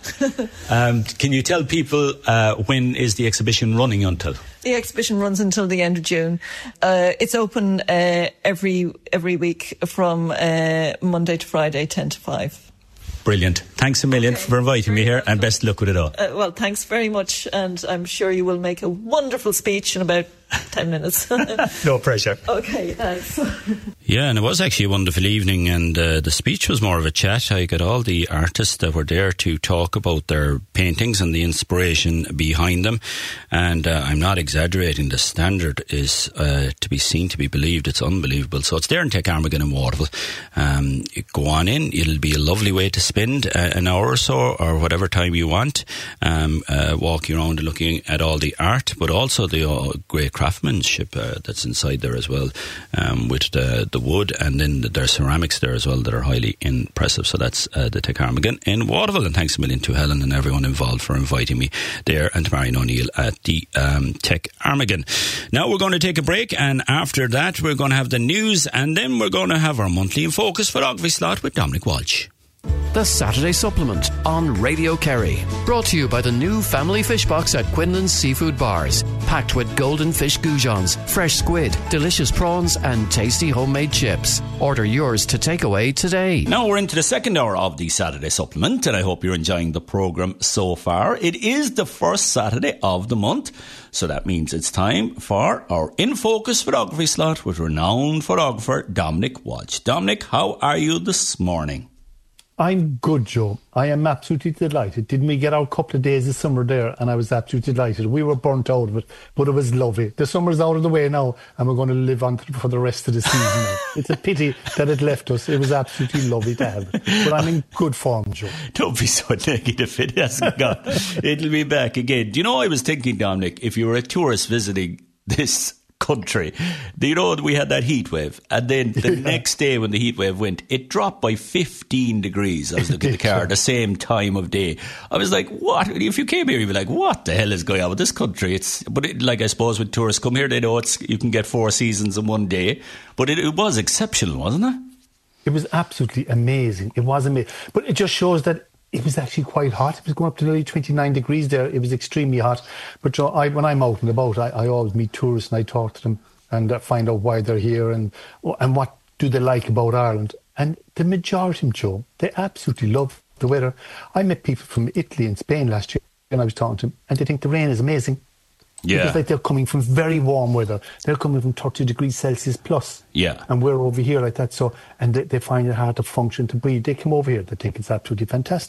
um, can you tell people uh, when is the exhibition running until? The exhibition runs until the end of June. Uh, it's open uh, every every week from uh, Monday to Friday, ten to five. Brilliant. Thanks a million okay. for inviting me here, and best luck with it all. Uh, well, thanks very much, and I'm sure you will make a wonderful speech in about ten minutes. No pressure. Okay, thanks. Yeah, and it was actually a wonderful evening, and uh, the speech was more of a chat. I got all the artists that were there to talk about their paintings and the inspiration behind them, and uh, I'm not exaggerating. The standard is uh, to be seen, to be believed. It's unbelievable. So it's there in Techarmagan and Waterville. Um, go on in. It'll be a lovely way to spend uh, an hour or so, or whatever time you want, um, uh, walking around and looking at all the art, but also the uh, great craftsmanship uh, that's inside there as well, um, with the, the wood, and then there's ceramics there as well that are highly impressive. So that's uh, the Techarmagan in Waterville, and thanks a million to Helen and everyone involved for inviting me there, and to Marion O'Neill at the um, Techarmagan. Now we're going to take a break, and after that we're going to have the news, and then we're going to have our monthly in focus for Ogilvy Slot with Dominic Walsh. The Saturday Supplement on Radio Kerry. Brought to you by the new family fish box at Quinlan's Seafood Bars. Packed with golden fish goujons, fresh squid, delicious prawns and tasty homemade chips. Order yours to take away today. Now we're into the second hour of the Saturday Supplement, and I hope you're enjoying the programme so far. It is the first Saturday of the month, so that means it's time for our In Focus photography slot with renowned photographer Dominic Walsh. Dominic, how are you this morning? I'm good, Joe. I am absolutely delighted. Didn't we get our couple of days of summer there, and I was absolutely delighted. We were burnt out of it, but it was lovely. The summer's out of the way now, and we're going to live on for the rest of the season now. It's a pity that it left us. It was absolutely lovely to have it. But I'm in good form, Joe. Don't be so negative. It hasn't gone. It'll be back again. Do you know, I was thinking, Dominic, if you were a tourist visiting this country, you know, we had that heat wave, and then the yeah. next day when the heat wave went, it dropped by fifteen degrees. I was looking at the car at the same time of day. I was like, what? If you came here, you'd be like, what the hell is going on with this country? It's but it, like, I suppose when tourists come here, they know it's you can get four seasons in one day, but it, it was exceptional, wasn't it? It was absolutely amazing. It was amazing, but it just shows that it was actually quite hot. It was going up to nearly twenty-nine degrees there. It was extremely hot. But you know, I, when I'm out and about, I, I always meet tourists and I talk to them and uh, find out why they're here and and what do they like about Ireland. And the majority of them, Joe, they absolutely love the weather. I met people from Italy and Spain last year, and I was talking to them, and they think the rain is amazing. Yeah. Because like they're coming from very warm weather. They're coming from thirty degrees Celsius plus. Yeah. And we're over here like that. So, and they, they find it hard to function, to breathe. They come over here. They think it's absolutely fantastic.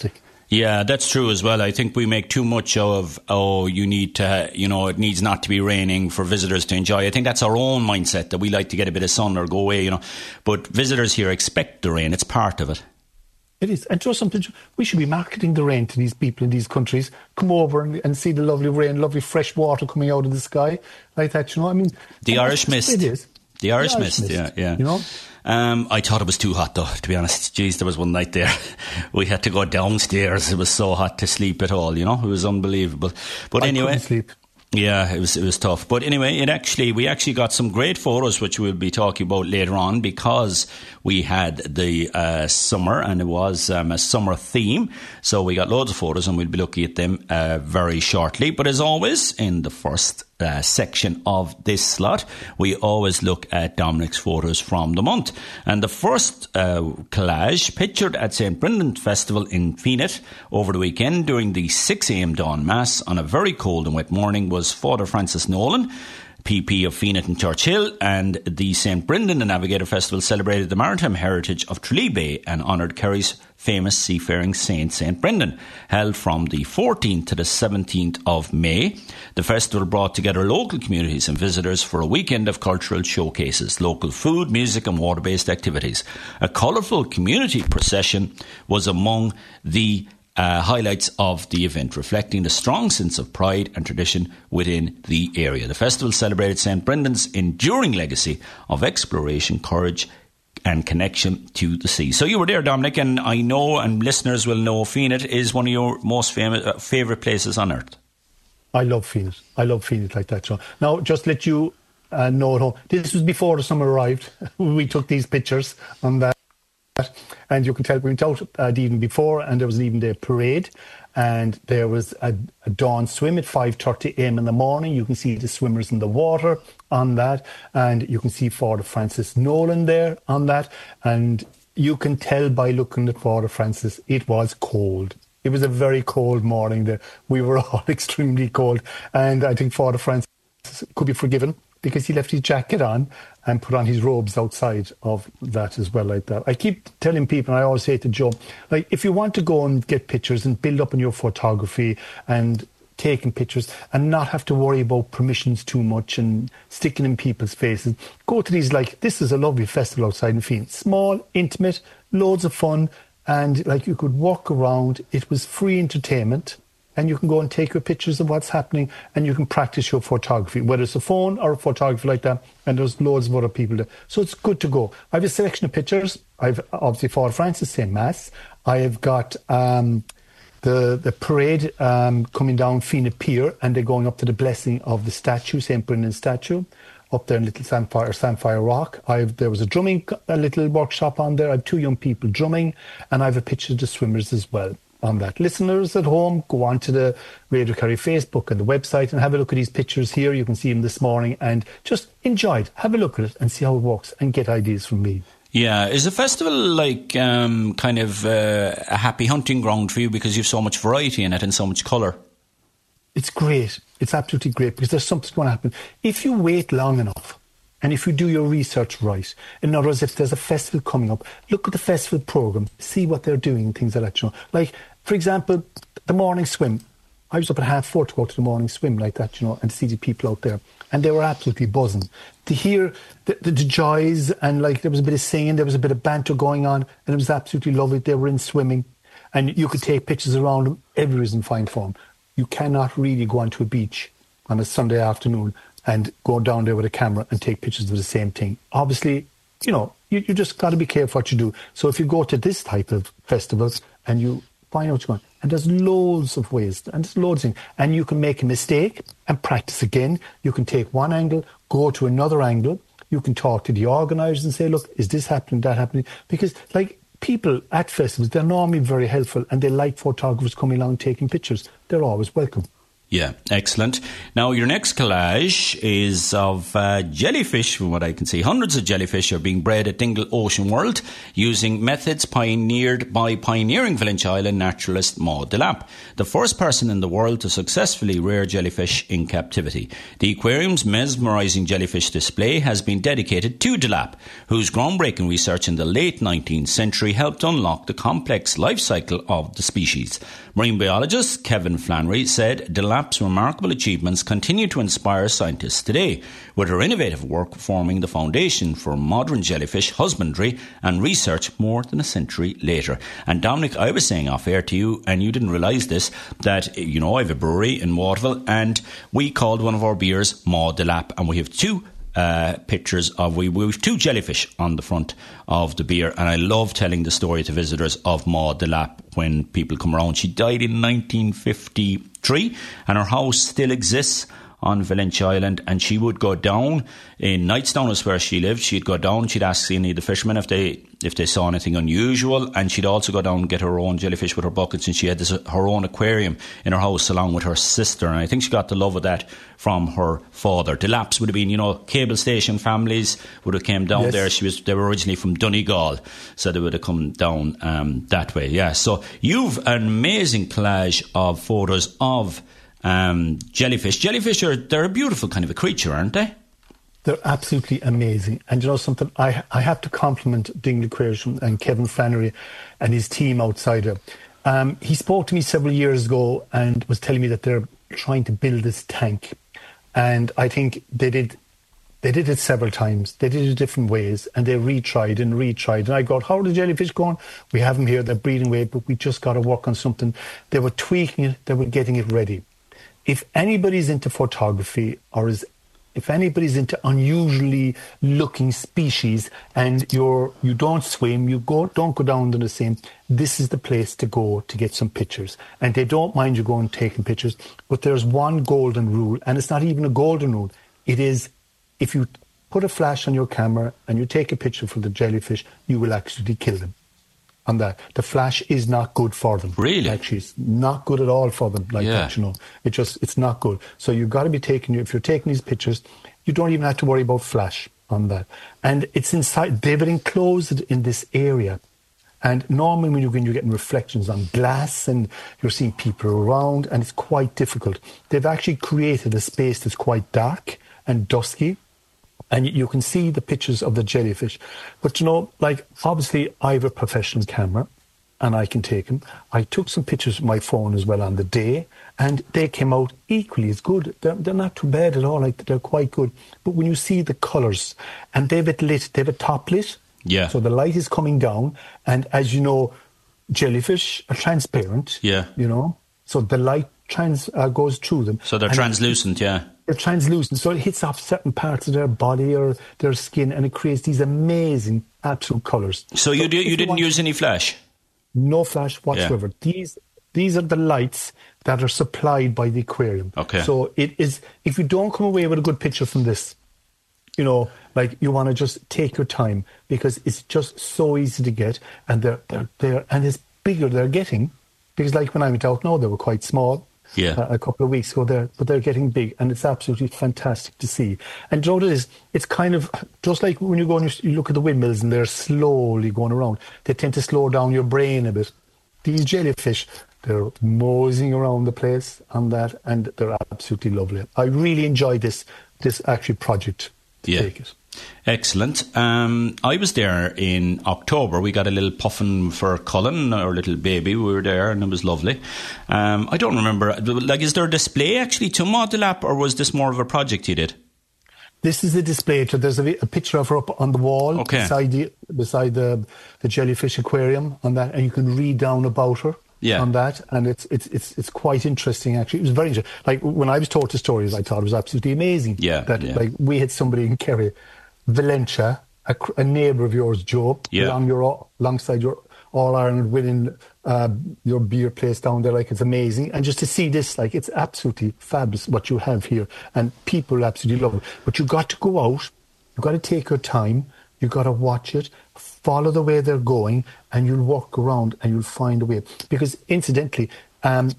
Yeah, that's true as well. I think we make too much of, oh, you need to, you know, it needs not to be raining for visitors to enjoy. I think that's our own mindset, that we like to get a bit of sun or go away, you know. But visitors here expect the rain. It's part of it. It is. And just something, we should be marketing the rain to these people in these countries. Come over and, and see the lovely rain, lovely fresh water coming out of the sky like that, you know. I mean, the Irish mist. It is. The Irish, the Irish mist, mist, yeah, yeah. You know? Um, I thought it was too hot, though, to be honest. Jeez, there was one night there. We had to go downstairs. It was so hot to sleep at all, you know. It was unbelievable. But I anyway. couldn't sleep. Yeah, it was it was tough. But anyway, it actually we actually got some great photos, which we'll be talking about later on, because we had the uh, summer, and it was um, a summer theme. So we got loads of photos, and we'll be looking at them uh, very shortly. But as always, in the first uh, section of this slot, we always look at Dominic's photos from the month. And the first uh, collage, pictured at Saint Brendan Festival in Feenit over the weekend during the six a.m. dawn mass on a very cold and wet morning, was Father Francis Nolan, P P of Feenit and Churchill, and the Saint Brendan and Navigator Festival celebrated the maritime heritage of Tralee Bay and honoured Kerry's famous seafaring saint, Saint Brendan. Held from the fourteenth to the seventeenth of May, the festival brought together local communities and visitors for a weekend of cultural showcases, local food, music and water-based activities. A colourful community procession was among the Uh, highlights of the event, reflecting the strong sense of pride and tradition within the area. The festival celebrated Saint Brendan's enduring legacy of exploration, courage and connection to the sea. So you were there, Dominic, and I know, and listeners will know, Feenit is one of your most famous, uh, favourite places on earth. I love Feenit. I love Feenit like that, John. Now, just let you uh, know at home, this was before the summer arrived. We took these pictures on that. And you can tell we went out uh, the evening before, and there was an even day parade, and there was a, a dawn swim at five thirty a.m. in the morning. You can see the swimmers in the water on that, and you can see Father Francis Nolan there on that, and you can tell by looking at Father Francis, it was cold. It was a very cold morning there. We were all extremely cold, and I think Father Francis could be forgiven, because he left his jacket on and put on his robes outside of that as well, like that. I keep telling people, and I always say to Joe, like, if you want to go and get pictures and build up on your photography and taking pictures and not have to worry about permissions too much and sticking in people's faces, go to these, like, this is a lovely festival outside in Feenit. Small, intimate, loads of fun, and, like, you could walk around. It was free entertainment. And you can go and take your pictures of what's happening, and you can practice your photography, whether it's a phone or a photography like that. And there's loads of other people there. So it's good to go. I have a selection of pictures. I've obviously Father Francis saying Mass. I have got um, the the parade um, coming down Feenit Pier, and they're going up to the blessing of the statue, Saint Brendan's statue, up there in Little Sandfire, Sandfire Rock. I've, there was a drumming, a little workshop on there. I have two young people drumming, and I have a picture of the swimmers as well on that. Listeners at home, go on to the Radio Kerry Facebook and the website and have a look at these pictures here. You can see them this morning, and just enjoy it. Have a look at it and see how it works, and get ideas from me. Yeah, is the festival like um, kind of uh, a happy hunting ground for you, because you have so much variety in it and so much colour? It's great. It's absolutely great, because there's something going to happen. If you wait long enough, and if you do your research right, in other words, if there's a festival coming up, look at the festival programme, see what they're doing, things like that, you know. Like, for example, the morning swim. I was up at half four to go to the morning swim like that, you know, and see the people out there. And they were absolutely buzzing. To hear the, the, the joys, and, like, there was a bit of singing, there was a bit of banter going on, and it was absolutely lovely. They were in swimming, and you could take pictures around them. Everyone was in fine form. You cannot really go onto a beach on a Sunday afternoon and go down there with a camera and take pictures of the same thing. Obviously, you know, you, you just got to be careful what you do. So if you go to this type of festivals and you find out what's going on, and there's loads of ways, and there's loads of things, and you can make a mistake and practice again. You can take one angle, go to another angle. You can talk to the organisers and say, look, is this happening, that happening? Because, like, people at festivals, they're normally very helpful, and they like photographers coming along taking pictures. They're always welcome. Yeah, excellent. Now, your next collage is of uh, jellyfish, from what I can see. Hundreds of jellyfish are being bred at Dingle Ocean World using methods pioneered by pioneering Valentia Island naturalist Maud Delap, the first person in the world to successfully rear jellyfish in captivity. The aquarium's mesmerising jellyfish display has been dedicated to Delap, whose groundbreaking research in the late nineteenth century helped unlock the complex life cycle of the species. Marine biologist Kevin Flannery said Delap Delap's remarkable achievements continue to inspire scientists today, with her innovative work forming the foundation for modern jellyfish husbandry and research more than a century later. And Dominic, I was saying off air to you, and you didn't realise this, that, you know, I have a brewery in Waterville, and we called one of our beers Maud Delap, and we have two Uh, pictures of we, we have two jellyfish on the front of the beer, and I love telling the story to visitors of Maud Delap when people come around. She died in nineteen fifty-three, and her house still exists on Valentia Island, and she would go down in Knightstown, is where she lived. She'd go down, she'd ask any of the fishermen if they if they saw anything unusual, and she'd also go down and get her own jellyfish with her buckets, and she had this, her own aquarium in her house along with her sister, and I think she got the love of that from her father. Delaps would have been, you know, cable station families would have came down yes. there. She was they were originally from Donegal, so they would have come down um, that way. Yeah, so you've an amazing collage of photos of Um, jellyfish. Jellyfish are they're a beautiful kind of a creature, aren't they? They're absolutely amazing. And you know something, I I have to compliment Dingle Aquarium and Kevin Flannery and his team outside there. Um, he spoke to me several years ago and was telling me that they're trying to build this tank. And I think they did they did it several times. They did it different ways, and they retried and retried. And I go, how are the jellyfish going? We have them here, they're breeding away, but we just got to work on something. They were tweaking it, they were getting it ready. If anybody's into photography, or is, if anybody's into unusually looking species, and you're you don't swim, you go don't go down to the same, this is the place to go to get some pictures. And they don't mind you going and taking pictures. But there's one golden rule, and it's not even a golden rule. It is, if you put a flash on your camera and you take a picture for the jellyfish, you will actually kill them. On that, the flash is not good for them. Really? Actually, it's not good at all for them. Like yeah. that, you know, it just it's not good. So you've got to be taking if you're taking these pictures, you don't even have to worry about flash on that. And it's inside. They've enclosed it in this area, and normally when you when you're getting reflections on glass and you're seeing people around, and it's quite difficult. They've actually created a space that's quite dark and dusky. And you can see the pictures of the jellyfish. But, you know, like, obviously, I have a professional camera, and I can take them. I took some pictures with my phone as well on the day, and they came out equally as good. They're, they're not too bad at all. Like, they're quite good. But when you see the colours, and they've it lit, they have a top lit. Yeah. So the light is coming down, and as you know, jellyfish are transparent. Yeah. You know, so the light trans uh, goes through them. So they're translucent, yeah. They're translucent, so it hits off certain parts of their body or their skin, and it creates these amazing, absolute colours. So you so do, you didn't you use any flash? No flash whatsoever. Yeah. These these are the lights that are supplied by the aquarium. Okay. So it is. If you don't come away with a good picture from this, you know, like you want to just take your time, because it's just so easy to get, and they're they're there, and it's bigger they're getting, because like when I went out now, they were quite small. Yeah. Uh, a couple of weeks ago there, but they're getting big, and it's absolutely fantastic to see. And you know what it is? It's kind of just like when you go and you, you look at the windmills and they're slowly going around. They tend to slow down your brain a bit. These jellyfish, they're moseying around the place on that, and they're absolutely lovely. I really enjoyed this this actually project to yeah. take it. Excellent. Um, I was there in October. We got a little puffin for Cullen, our little baby. We were there, and it was lovely. Um, I don't remember. Like, is there a display actually to Maud Delap, or was this more of a project you did? This is a display. So there's a, a picture of her up on the wall okay. beside the beside the the jellyfish aquarium on that, and you can read down about her. Yeah. On that, and it's it's it's it's quite interesting actually. It was very interesting. Like when I was told the stories, I thought it was absolutely amazing. Yeah. That yeah. like we had somebody in Kerry, Valentia, a, a neighbour of yours, Joe, yeah. along your alongside your All Ireland winning uh, your beer place down there. Like, it's amazing, and just to see this, like, it's absolutely fabulous what you have here, and people absolutely love it. But you got to go out, you got to take your time, you got to watch it, follow the way they're going, and you'll walk around and you'll find a way. Because incidentally, um,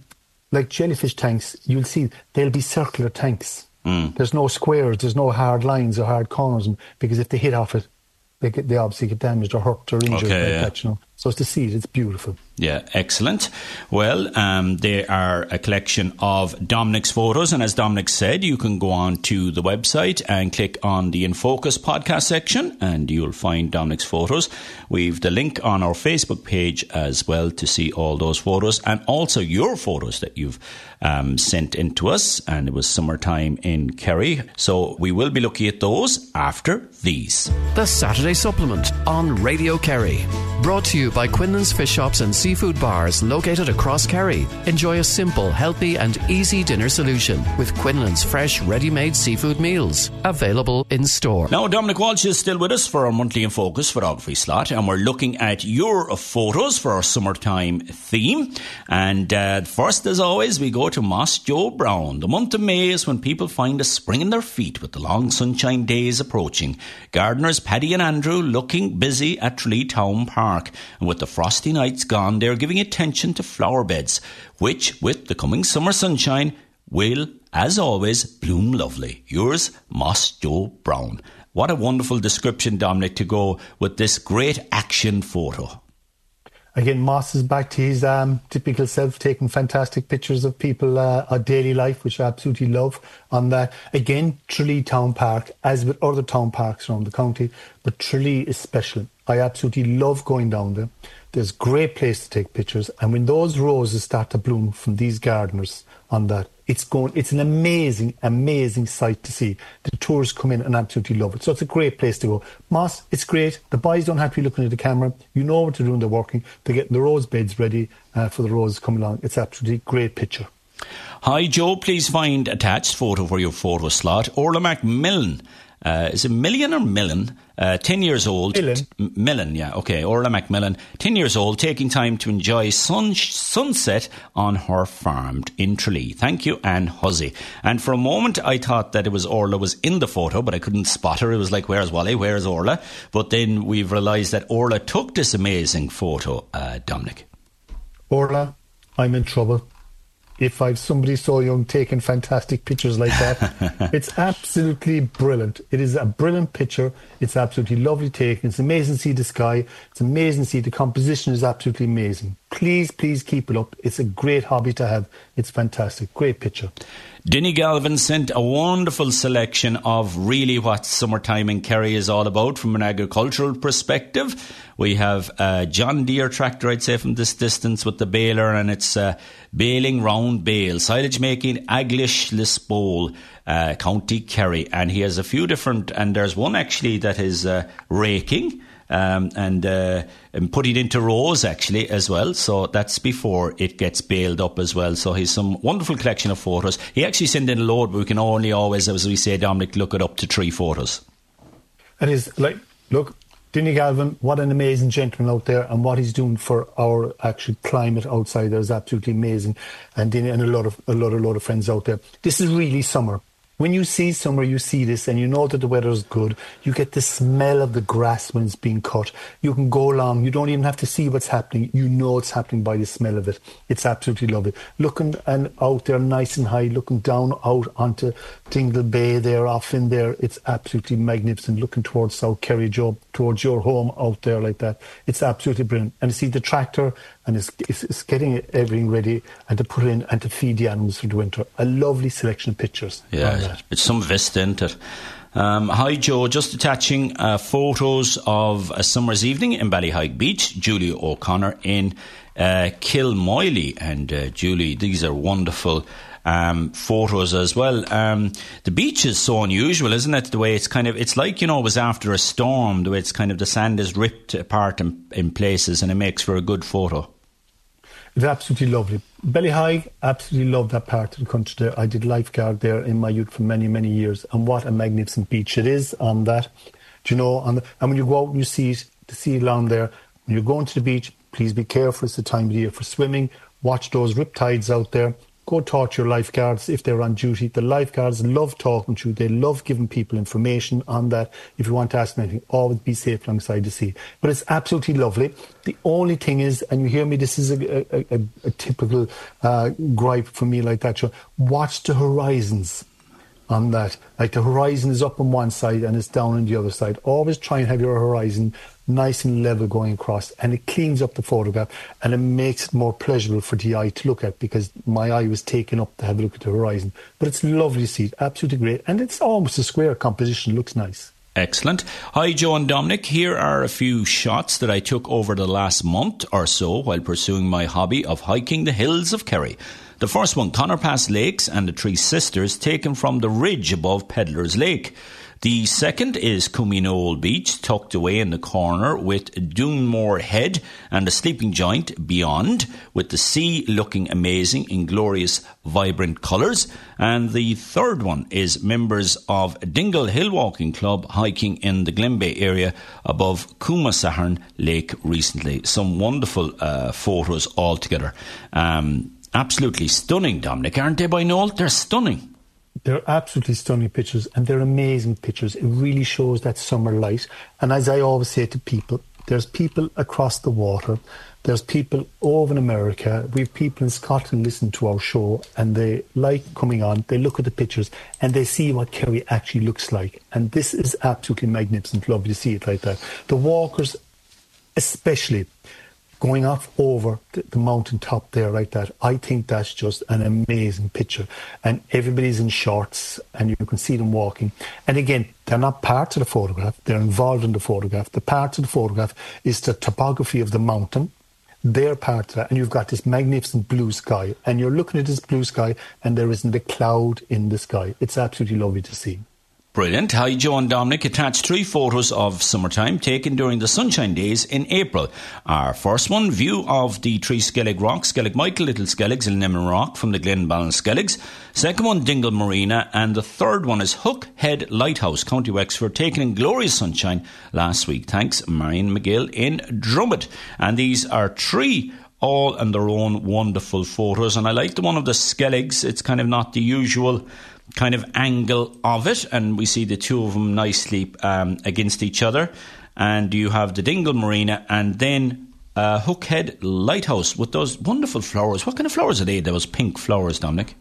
like jellyfish tanks, you'll see they'll be circular tanks. Mm. There's no squares, there's no hard lines or hard corners, because if they hit off it, they, get, they obviously get damaged or hurt or injured. Okay, like yeah. that, you know. So to see it, it's beautiful. Yeah, excellent. Well, um, they are a collection of Dominic's photos, and as Dominic said, you can go on to the website and click on the In Focus podcast section, and you'll find Dominic's photos. We've the link on our Facebook page as well to see all those photos, and also your photos that you've um, sent in to us, and it was summertime in Kerry. So we will be looking at those after these. The Saturday Supplement on Radio Kerry. Brought to you by Quinlan's Fish Shops and Seafood Bars located across Kerry. Enjoy a simple, healthy and easy dinner solution with Quinlan's fresh, ready-made seafood meals. Available in store. Now, Dominic Walsh is still with us for our monthly In Focus photography slot, and we're looking at your photos for our summertime theme. And uh, first, as always, we go to Moss Joe Brown. The month of May is when people find a spring in their feet with the long sunshine days approaching. Gardeners Paddy and Andrew looking busy at Tralee Town Park. And with the frosty nights gone, they're giving attention to flower beds, which, with the coming summer sunshine, will, as always, bloom lovely. Yours, Moss Joe Brown. What a wonderful description, Dominic, to go with this great action photo. Again, Moss is back to his um, typical self, taking fantastic pictures of people, uh, our daily life, which I absolutely love on that. Again, Tralee Town Park, as with other town parks around the county, but Tralee is special. I absolutely love going down there. There's a great place to take pictures, and when those roses start to bloom from these gardeners on that, it's going. It's an amazing, amazing sight to see. The tourists come in and absolutely love it. So it's a great place to go. Moss, it's great. The boys don't have to be looking at the camera. You know what they're doing. They're working. They're getting the rose beds ready uh, for the roses coming along. It's absolutely great picture. Hi, Joe. Please find attached photo for your photo slot. Orla Macmillan. Uh, is it Million or Millen? Uh, ten years old. Millen. T- Millen, yeah, okay. Orla Macmillan, ten years old, taking time to enjoy sun- sunset on her farm in Tralee. Thank you, Anne Huzzy. And for a moment, I thought that it was Orla was in the photo, but I couldn't spot her. It was like, where's Wally? Where's Orla? But then we've realised that Orla took this amazing photo, uh, Dominic. Orla, I'm in trouble. If I've somebody so young taking fantastic pictures like that, it's absolutely brilliant. It is a brilliant picture. It's absolutely lovely taken. It's amazing to see the sky. It's amazing to see the composition is absolutely amazing. Please, please keep it up. It's a great hobby to have. It's fantastic. Great picture. Dinny Galvin sent a wonderful selection of really what summertime in Kerry is all about from an agricultural perspective. We have a John Deere tractor, I'd say, from this distance with the baler, and it's uh, baling round bale, silage making Aglish Lisbole, uh, County Kerry. And he has a few different, and there's one actually that is uh, raking. Um, and, uh, and put it into rows actually as well. So that's before it gets baled up as well. So he's some wonderful collection of photos. He actually sent in a load, but we can only always, as we say, Dominic, look it up to three photos. And it's like, look, Dinny Galvin, what an amazing gentleman out there, and what he's doing for our actual climate outside there is absolutely amazing. And Dinny and a lot of a lot, a lot of friends out there. This is really summer. When you see summer, you see this, and you know that the weather is good. You get the smell of the grass when it's being cut. You can go along. You don't even have to see what's happening. You know it's happening by the smell of it. It's absolutely lovely. Looking and out there nice and high, looking down out onto Dingle Bay there, off in there. It's absolutely magnificent. Looking towards South Kerry, Joe, towards your home out there like that. It's absolutely brilliant. And to see the tractor, and it's, it's, it's getting everything ready and to put in and to feed the animals for the winter. A lovely selection of pictures. Yeah, it's some vista, isn't it? Um, hi, Joe. Just attaching uh, photos of a summer's evening in Ballyheigue Beach. Julie O'Connor in uh, Kilmoyley. And uh, Julie, these are wonderful um, photos as well. Um, the beach is so unusual, isn't it? The way it's kind of, it's like, you know, it was after a storm. The way it's kind of, the sand is ripped apart in, in places, and it makes for a good photo. It's absolutely lovely. Ballyheigue, absolutely love that part of the country there. I did lifeguard there in my youth for many, many years, and what a magnificent beach it is on that. Do you know, on the, and when you go out and you see it, to see it along there, when you're going to the beach, please be careful. It's the time of the year for swimming. Watch those riptides out there. go talk to your lifeguards if they're on duty. The lifeguards love talking to you. They love giving people information on that. If you want to ask them anything, always be safe alongside the sea. But it's absolutely lovely. The only thing is, and you hear me, this is a, a, a, a typical uh, gripe for me like that, so watch the horizons on that. Like the horizon is up on one side and it's down on the other side. Always try and have your horizon nice and level going across, and it cleans up the photograph and it makes it more pleasurable for the eye to look at, because my eye was taken up to have a look at the horizon. But it's lovely to see it, absolutely great, and it's almost a square composition, looks nice. Excellent. Hi, Joe and Dominic. Here are a few shots that I took over the last month or so while pursuing my hobby of hiking the hills of Kerry. The first one, Connor Pass Lakes and the Three Sisters, taken from the ridge above Pedlar's Lake. The second is Cumino Beach, tucked away in the corner with Dunmore Head and the sleeping joint beyond, with the sea looking amazing in glorious, vibrant colours. And the third one is members of Dingle Hill Walking Club hiking in the Glenbeigh area above Coomasahern Lake recently. Some wonderful uh, photos altogether. Um, absolutely stunning, Dominic, aren't they, by Noel? They're stunning. They're absolutely stunning pictures, and they're amazing pictures. It really shows that summer light. And as I always say to people, there's people across the water, there's people over in America, we have people in Scotland listen to our show, and they like coming on, they look at the pictures and they see what Kerry actually looks like. And this is absolutely magnificent, lovely to see it like that. The walkers especially, going off over the, the mountain top there like that, I think that's just an amazing picture. And everybody's in shorts and you can see them walking. And again, they're not part of the photograph, they're involved in the photograph. The part of the photograph is the topography of the mountain. They're part of that. And you've got this magnificent blue sky. And you're looking at this blue sky and there isn't a cloud in the sky. It's absolutely lovely to see. Brilliant. Hi, Joe and Dominic. Attached three photos of summertime taken during the sunshine days in April. Our first one, view of the three Skellig Rocks, Skellig Michael, Little Skelligs and Lemon Rock from the Glenballen Skelligs. Second one, Dingle Marina. And the third one is Hook Head Lighthouse, County Wexford, taken in glorious sunshine last week. Thanks, Marion McGill in Drummond. And these are three all in their own wonderful photos. And I like the one of the Skelligs. It's kind of not the usual kind of angle of it, and we see the two of them nicely um, against each other. And you have the Dingle Marina and then uh, Hookhead Lighthouse with those wonderful flowers. What kind of flowers are they? Those pink flowers, Dominic?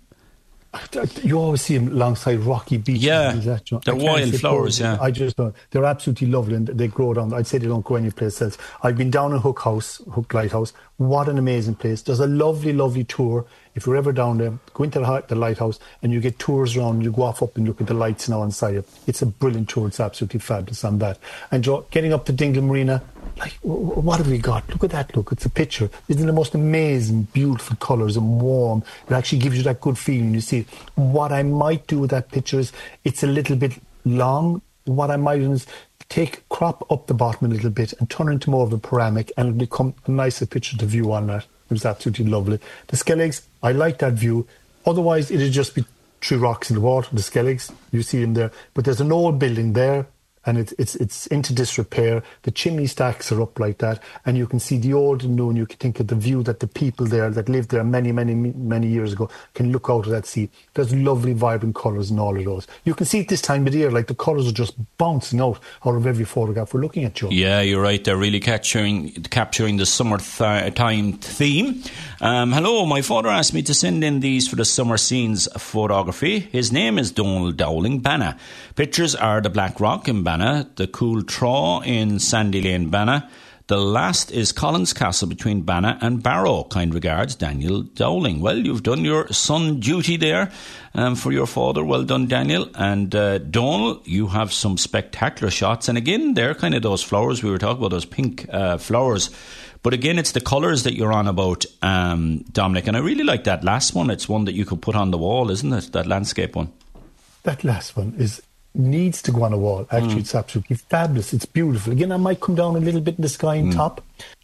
You always see them alongside rocky beaches. Yeah, that, you know? they're wild flowers, yeah. I just don't. They're absolutely lovely and they grow down. I'd say they don't go anyplace else. I've been down in Hook House, Hook Lighthouse. What an amazing place. There's a lovely, lovely tour. If you're ever down there, go into the, the lighthouse and you get tours around and you go off up and look at the lights now inside it. It's a brilliant tour. It's absolutely fabulous on that. And Joe, getting up to Dingle Marina, like, what have we got? Look at that, look. It's a picture. Isn't it the most amazing, beautiful colours and warm? It actually gives you that good feeling. You see, what I might do with that picture is it's a little bit long. What I might do is take, crop up the bottom a little bit and turn it into more of a panoramic, and it'll become a nicer picture to view on that. It was absolutely lovely. The Skelligs, I like that view. Otherwise, it'd just be three rocks in the water, the Skelligs. You see them there. But there's an old building there, and it's it's it's into disrepair. The chimney stacks are up like that, and you can see the old and new, and you can think of the view that the people there that lived there many, many, many years ago can look out of that sea. There's lovely, vibrant colours in all of those. You can see it this time of the year, like the colours are just bouncing out out of every photograph we're looking at, Joe. Yeah, you're right. They're really capturing capturing the summertime theme. Um, hello, my father asked me to send in these for the summer scenes photography. His name is Donald Dowling Banna. Pictures are the Black Rock in Banna, the Cool Traw in Sandy Lane, Banna. The last is Collins Castle between Banna and Barrow. Kind regards, Daniel Dowling. Well, you've done your son duty there um, for your father. Well done, Daniel. And uh, Donald, you have some spectacular shots. And again, they're kind of those flowers we were talking about, those pink uh, flowers. But again, it's the colours that you're on about, um, Dominic. And I really like that last one. It's one that you could put on the wall, isn't it? That landscape one. That last one is needs to go on a wall. Actually, mm. It's absolutely fabulous. It's beautiful. Again, I might come down a little bit in the sky on mm. top.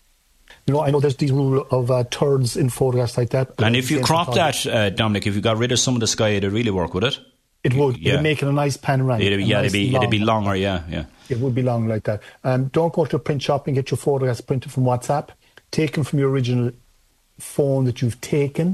You know, I know there's these rule of uh, thirds in photographs like that. And if you crop that, uh, Dominic, if you got rid of some of the sky, it'd really work, would it? It would. Yeah. It'd make it a nice panorama. It'd, yeah, nice it'd, be, it'd be longer, yeah, yeah. It would be long like that. Um, don't go to a print shop and get your photographs printed from WhatsApp. Take them from your original phone that you've taken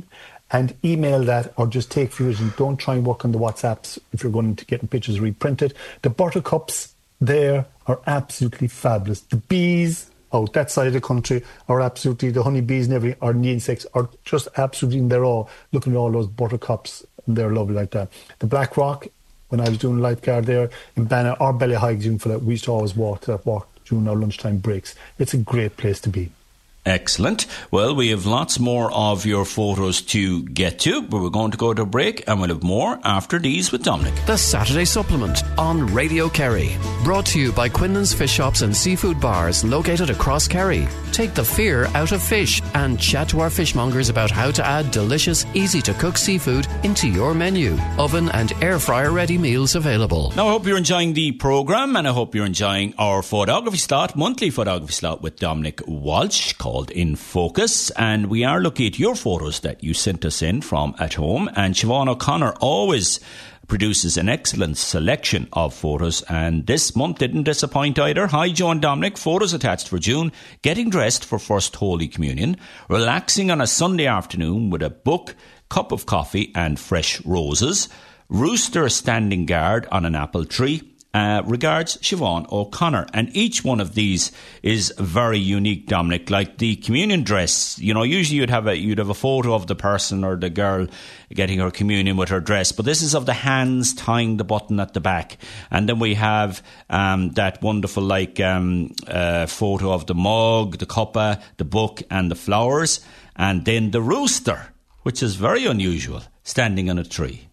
and email that, or just take photos and don't try and work on the WhatsApps if you're going to get pictures reprinted. The buttercups there are absolutely fabulous. The bees out that side of the country are absolutely, the honeybees and everything, or the insects are just absolutely, they're all, looking at all those buttercups, they're lovely like that. The Black Rock, when I was doing lifeguard there in Banna, or Ballyheigue, for that, we used to always walk that walk during our lunchtime breaks. It's a great place to be. Excellent. Well, we have lots more of your photos to get to, but we're going to go to a break and we'll have more after these with Dominic. The Saturday Supplement on Radio Kerry. Brought to you by Quinlan's Fish Shops and Seafood Bars located across Kerry. Take the fear out of fish and chat to our fishmongers about how to add delicious, easy-to-cook seafood into your menu. Oven and air fryer ready meals available. Now, I hope you're enjoying the programme and I hope you're enjoying our photography slot, monthly photography slot with Dominic Walsh, called In Focus, and we are looking at your photos that you sent us in from at home, and Siobhan O'Connor always produces an excellent selection of photos, and this month didn't disappoint either. Hi Joe and Dominic, photos attached for June: getting dressed for First Holy Communion, relaxing on a Sunday afternoon with a book, cup of coffee and fresh roses, rooster standing guard on an apple tree. Uh, regards, Siobhan O'Connor. And each one of these is very unique, Dominic. Like the communion dress, you know, usually you'd have a you'd have a photo of the person or the girl getting her communion with her dress, but this is of the hands tying the button at the back. And then we have um, that wonderful like um, uh, photo of the mug, the cuppa, the book, and the flowers, and then the rooster, which is very unusual, standing on a tree.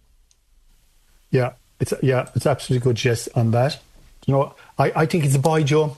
Yeah. It's yeah, it's absolutely good, Jess, on that. You know, I, I think it's a boy, Joe,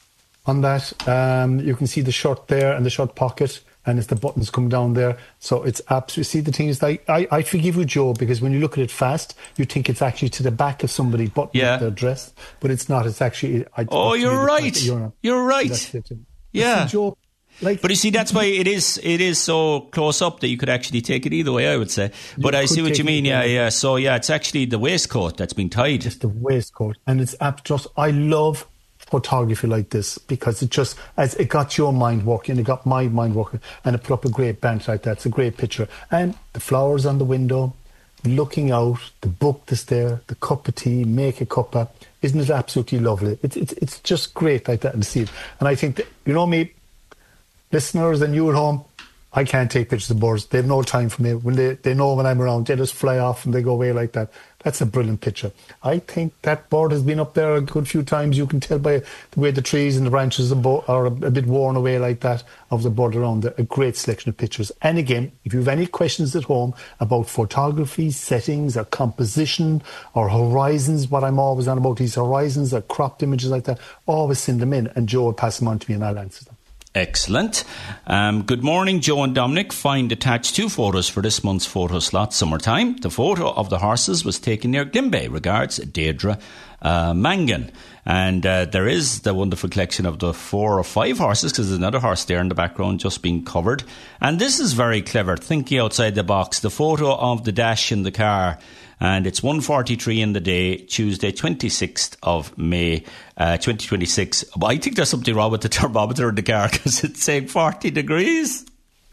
on that. Um, you can see the shirt there and the shirt pocket, and it's the buttons come down there. So it's absolutely, see, the thing is, like, I, I forgive you, Joe, because when you look at it fast, you think it's actually to the back of somebody buttoning yeah. their dress, but it's not. It's actually... I, oh, you're right. You're, you're right. That's it. Yeah. See, Joe, Like, but you see, that's why it is it is so close up that you could actually take it either way, I would say. But I see what you mean, yeah, yeah. So, yeah, it's actually the waistcoat that's been tied. Just the waistcoat. And it's just, I love photography like this because it just, as it got your mind working, it got my mind working, and it put up a great bench like that. It's a great picture. And the flowers on the window, looking out, the book that's there, the cup of tea, make a cuppa. Isn't it absolutely lovely? It's, it's, it's just great like that to see it. And I think that, you know me, listeners and you at home, I can't take pictures of birds. They have no time for me. When they, they know when I'm around, they just fly off and they go away like that. That's a brilliant picture. I think that bird has been up there a good few times. You can tell by the way the trees and the branches are a bit worn away like that of the bird around there. A great selection of pictures. And again, if you have any questions at home about photography, settings, or composition, or horizons, what I'm always on about, these horizons, or cropped images like that, always send them in and Joe will pass them on to me and I'll answer them. Excellent. Um, good morning, Joe and Dominic. Find attached two photos for this month's photo slot, summertime. The photo of the horses was taken near Glimbay. Regards, Deirdre uh, Mangan. And uh, there is the wonderful collection of the four or five horses, because there's another horse there in the background just being covered. And this is very clever, thinking outside the box. The photo of the dash in the car. And it's one forty-three in the day, Tuesday, twenty-sixth of May, uh, twenty twenty-six. I think there's something wrong with the thermometer in the car because it's saying forty degrees.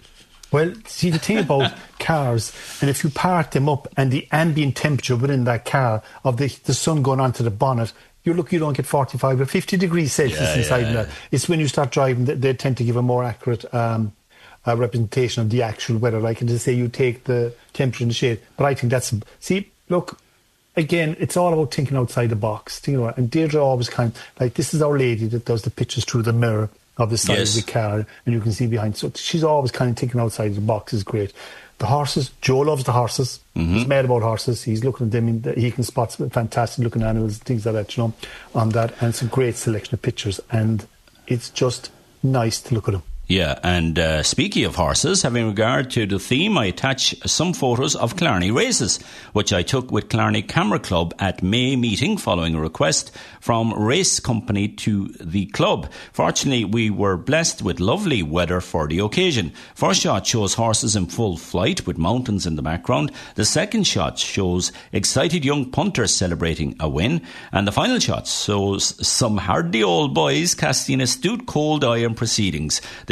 Well, see, the thing about cars, and if you park them up and the ambient temperature within that car of the, the sun going onto the bonnet, you look, you don't get forty-five or fifty degrees Celsius yeah, inside yeah, that. Yeah. It's when you start driving that they tend to give a more accurate um, uh, representation of the actual weather. Like, and to say you take the temperature in the shade. But I think that's, see, look, again, it's all about thinking outside the box. Thinking about, and Deirdre always kind of, like, this is our lady that does the pictures through the mirror of the side yes. of the car, and you can see behind. So she's always kind of thinking outside the box. Is great. The horses, Joe loves the horses. Mm-hmm. He's mad about horses. He's looking at them. In the, he can spot fantastic looking animals, things like that, you know, on that. And it's a great selection of pictures, and it's just nice to look at them. Yeah, and uh, speaking of horses, having regard to the theme, I attach some photos of Clarny races, which I took with Clarny Camera Club at May meeting following a request from Race Company to the club. Fortunately, we were blessed with lovely weather for the occasion. First shot shows horses in full flight with mountains in the background. The second shot shows excited young punters celebrating a win. And the final shot shows some hardy old boys casting an astute cold eye on proceedings. The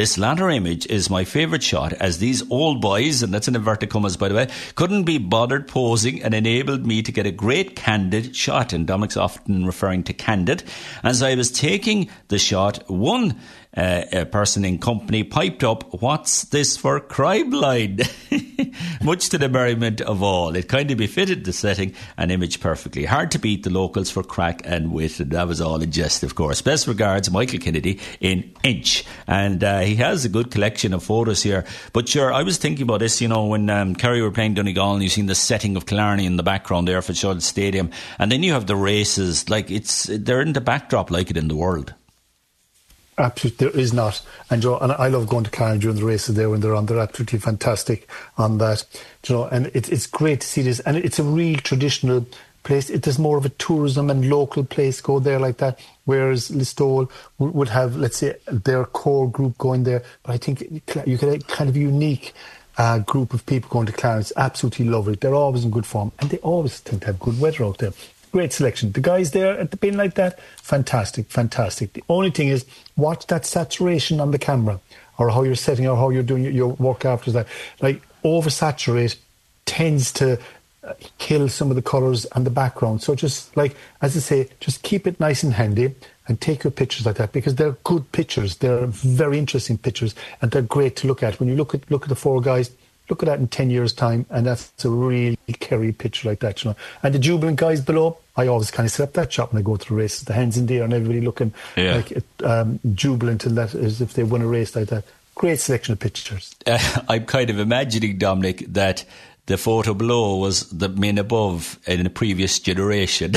This latter image is my favourite shot, as these old boys, and that's in inverted commas by the way, couldn't be bothered posing and enabled me to get a great candid shot. And Dominic's often referring to candid. As I was taking the shot, one Uh, a person in company piped up, "What's this for crime line?" Much to the merriment of all. It kind of befitted the setting and image perfectly. Hard to beat the locals for crack and wit. And that was all in jest, of course. Best regards, Michael Kennedy in Inch. And uh, he has a good collection of photos here. But sure, I was thinking about this, you know, when um, Kerry were playing Donegal and you've seen the setting of Killarney in the background there for Shard Stadium. And then you have the races. Like, it's they're in the backdrop like it in the world. Absolutely, there is not. And, you know, and I love going to Carn during the races there when they're on. They're absolutely fantastic on that. You know, and it, it's great to see this. And it's a real traditional place. It is more of a tourism and local place go there like that. Whereas Listowel would have, let's say, their core group going there. But I think you could have kind of a unique uh, group of people going to Clarence. Absolutely lovely. They're always in good form. And they always tend to have good weather out there. Great selection. The guys there at the bin like that, fantastic, fantastic. The only thing is, watch that saturation on the camera, or how you're setting or how you're doing your work after that. Like, oversaturate tends to kill some of the colours and the background. So just, like, as I say, just keep it nice and handy and take your pictures like that, because they're good pictures. They're very interesting pictures, and they're great to look at. When you look at look at the four guys, look at that in ten years' time, and that's a really Kerry picture like that, you know. And the jubilant guys below, I always kind of set up that shot when I go to the races, the hands in the air and everybody looking yeah. like um, jubilant, and that as if they won a race like that. Great selection of pictures. Uh, I'm kind of imagining, Dominic, that the photo below was the men above in a previous generation.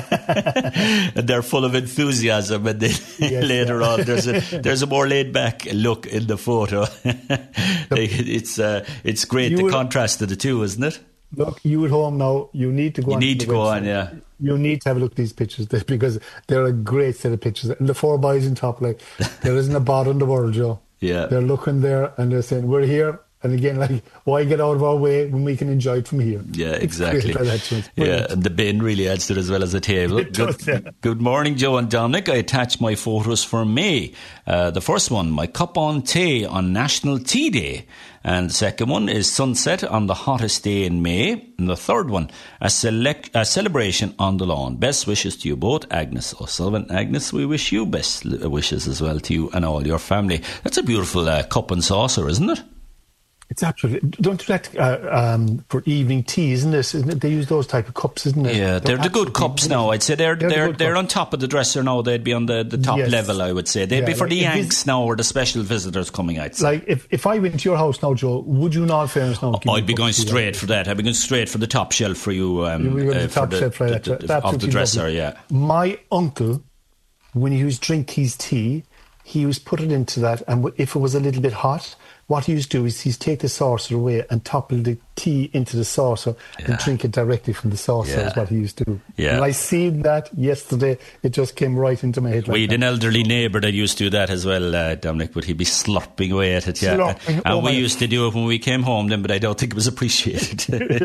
And they're full of enthusiasm, and then yes, later yeah. on there's a there's a more laid back look in the photo. it's uh, it's great, you the would, contrast of the two, isn't it? Look, you at home now, you need to go you on need to to go website. on yeah You need to have a look at these pictures, because they're a great set of pictures. And the four boys in top, like, there isn't a bother in the world, Joe. Yeah, they're looking there and they're saying, "We're here." And again, like, why get out of our way when we can enjoy it from here? Yeah, exactly. Yeah, and the bin really adds to it as well as the table. It does, good, yeah. Good morning, Joe and Dominic. I attached my photos for May. Uh, the first one, my cup on tea on National Tea Day. And the second one is sunset on the hottest day in May. And the third one, a, select, a celebration on the lawn. Best wishes to you both, Agnes O'Sullivan. Agnes, we wish you best wishes as well to you and all your family. That's a beautiful uh, cup and saucer, isn't it? It's absolutely. Don't do that uh, um, for evening tea, isn't it? Isn't it? They use those type of cups, isn't it? Yeah, they're, they're the good cups now. I'd say they're they're they're, the they're on top of the dresser now. They'd be on the, the top yes. level, I would say. They'd yeah, be for like the Yanks this, now, or the special visitors coming out. Like, if, if I went to your house now, Joe, would you not, fairness now? Oh, I'd be going straight for that. I'd be going straight for the top shelf for you. Um, you uh, the top for shelf the, for the, that. the, of the dresser, lovely. Yeah. My uncle, when he was drinking his tea, he used to put it into that, and if it was a little bit hot, what he used to do is he'd take the saucer away and topple the tea into the saucer yeah. and drink it directly from the saucer, yeah. is what he used to do. Yeah. And I seen that yesterday. It just came right into my head. We like had an elderly neighbour that used to do that as well, uh, Dominic, but he'd be slurping away at it. Yeah. Slurping, and oh we used to do it when we came home then, but I don't think it was appreciated.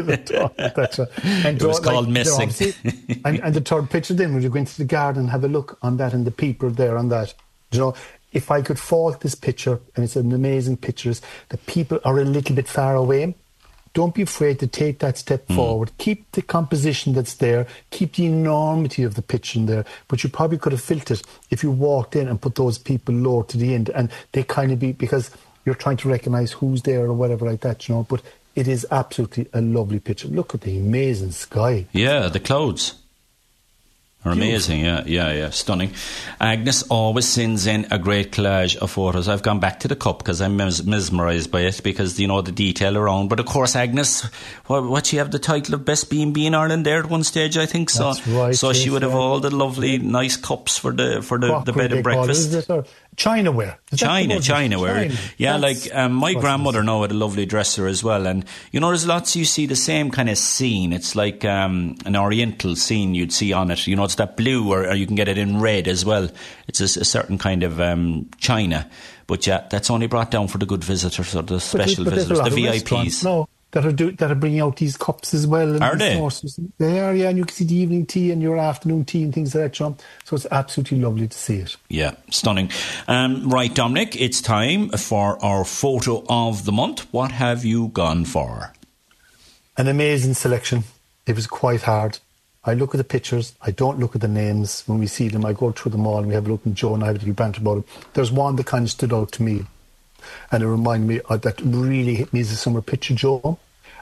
That's right. And it was like, called messing. and, and the third picture then, when you go into the garden and have a look on that, and the people there on that, you know, if I could fault this picture, and it's an amazing picture, is the people are a little bit far away. Don't be afraid to take that step mm. forward. Keep the composition that's there. Keep the enormity of the picture in there. But you probably could have filtered if you walked in and put those people lower to the end, and they kind of be, because you're trying to recognise who's there or whatever like that, you know. But it is absolutely a lovely picture. Look at the amazing sky. Yeah, the clouds are amazing, yeah, yeah, yeah, stunning. Agnes always sends in a great collage of photos. I've gone back to the cup because I'm mes- mesmerised by it, because, you know, the detail around. But of course, Agnes, what, what she have the title of Best B and B in Ireland there at one stage, I think. So, That's right, so yes, she would have yeah. all the lovely, nice cups for the for the, the bed and breakfast. Chinaware. China, Chinaware. China. Yeah, That's like um, my grandmother now had a lovely dresser as well. And, you know, there's lots you see the same kind of scene. It's like um, an oriental scene you'd see on it. You know, it's that blue, or, or you can get it in red as well. It's a, a certain kind of um, china. But yeah, that's only brought down for the good visitors or the special but, but visitors, the V I Ps. No, that are do, that are bringing out these cups as well. And are they? Sources. They are, yeah. And you can see the evening tea and your afternoon tea and things like that, John. So it's absolutely lovely to see it. Yeah, stunning. Um, right, Dominic, it's time for our photo of the month. What have you gone for? An amazing selection. It was quite hard. I look at the pictures. I don't look at the names when we see them. I go through them all and we have a look, and Joe and I have a little banter about it. There's one that kind of stood out to me, and it reminded me uh, that really hit me as a summer picture, Joe.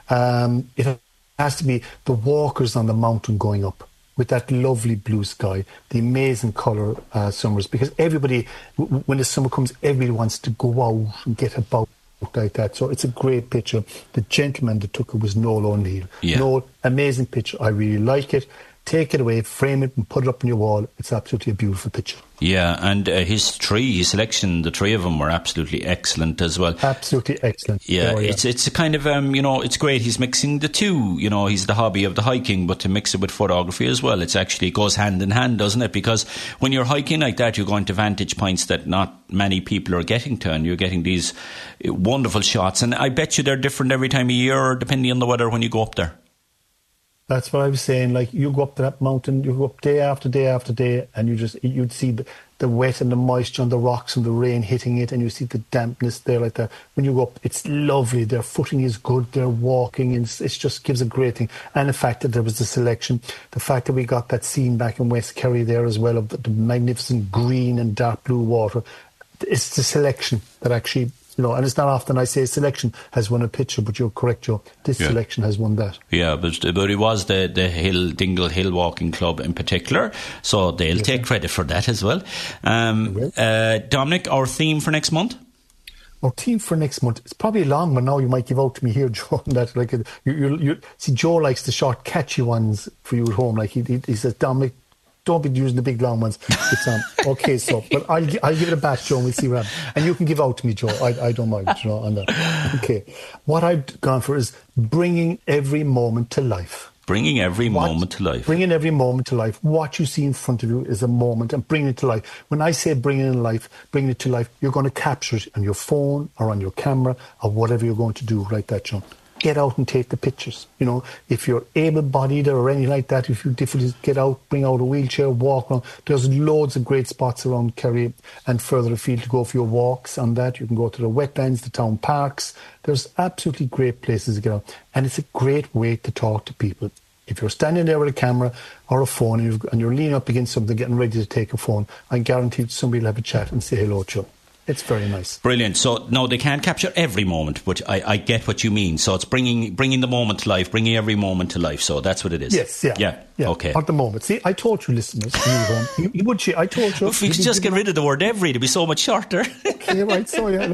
Um, it has to be the walkers on the mountain going up with that lovely blue sky, the amazing colour uh, summers, because everybody, w- when the summer comes, everybody wants to go out and get about like that. So it's a great picture. The gentleman that took it was Noel O'Neill. Yeah. Noel, amazing picture. I really like it. Take it away, frame it and put it up on your wall. It's absolutely a beautiful picture. Yeah, and uh, his tree, his selection, the three of them were absolutely excellent as well. Absolutely excellent. Yeah, oh, yeah. it's it's a kind of, um, you know, it's great. He's mixing the two. You know, he's the hobby of the hiking, but to mix it with photography as well, it's actually it goes hand in hand, doesn't it? Because when you're hiking like that, you're going to vantage points that not many people are getting to, and you're getting these wonderful shots. And I bet you they're different every time of year, depending on the weather when you go up there. That's what I was saying. Like, you go up to that mountain, you go up day after day after day, and you just you'd see the, the wet and the moisture on the rocks and the rain hitting it, and you see the dampness there like that. When you go up, it's lovely. Their footing is good. They're walking, and it just gives a great thing. And the fact that there was the selection, the fact that we got that scene back in West Kerry there as well of the, the magnificent green and dark blue water. It's the selection that actually. You know, and it's not often I say selection has won a picture, but you're correct, Joe. This yeah. selection has won that. Yeah, but, but it was the, the Hill Dingle Hill Walking Club in particular, so they'll yes, take sir. credit for that as well. Um, uh, Dominic, our theme for next month? Our theme for next month, it's probably a long one now. You might give out to me here, Joe. That like you, you, you see, Joe likes the short, catchy ones for you at home. Like he, he, he says, Dominic, don't be using the big long ones. It's um, okay, so but I'll I'll give it a bash, Joe, and we'll see what happens. And you can give out to me, Joe. I I don't mind, you know, on that. Okay, what I've gone for is bringing every moment to life. Bringing every what, moment to life. Bringing every moment to life. What you see in front of you is a moment, and bringing it to life. When I say bringing it to life, bringing it to life, you're going to capture it on your phone or on your camera or whatever you're going to do. Like that, John. Get out and take the pictures. You know, if you're able-bodied or anything like that, if you've difficulties, get out, bring out a wheelchair, walk around. There's loads of great spots around Kerry and further afield to go for your walks on that. You can go to the wetlands, the town parks. There's absolutely great places to get out. And it's a great way to talk to people. If you're standing there with a camera or a phone and you're, and you're leaning up against something, getting ready to take a phone, I guarantee somebody will have a chat and say hello to you. It's very nice. Brilliant. So, no, they can't capture every moment, but I, I get what you mean. So it's bringing bringing the moment to life, bringing every moment to life. So that's what it is. Yes, yeah. Yeah, yeah. Okay. At the moment. See, I told you, listeners, you, you would you, I told you. If we could just get rid of the word every, it'd be so much shorter. Okay, right, so yeah.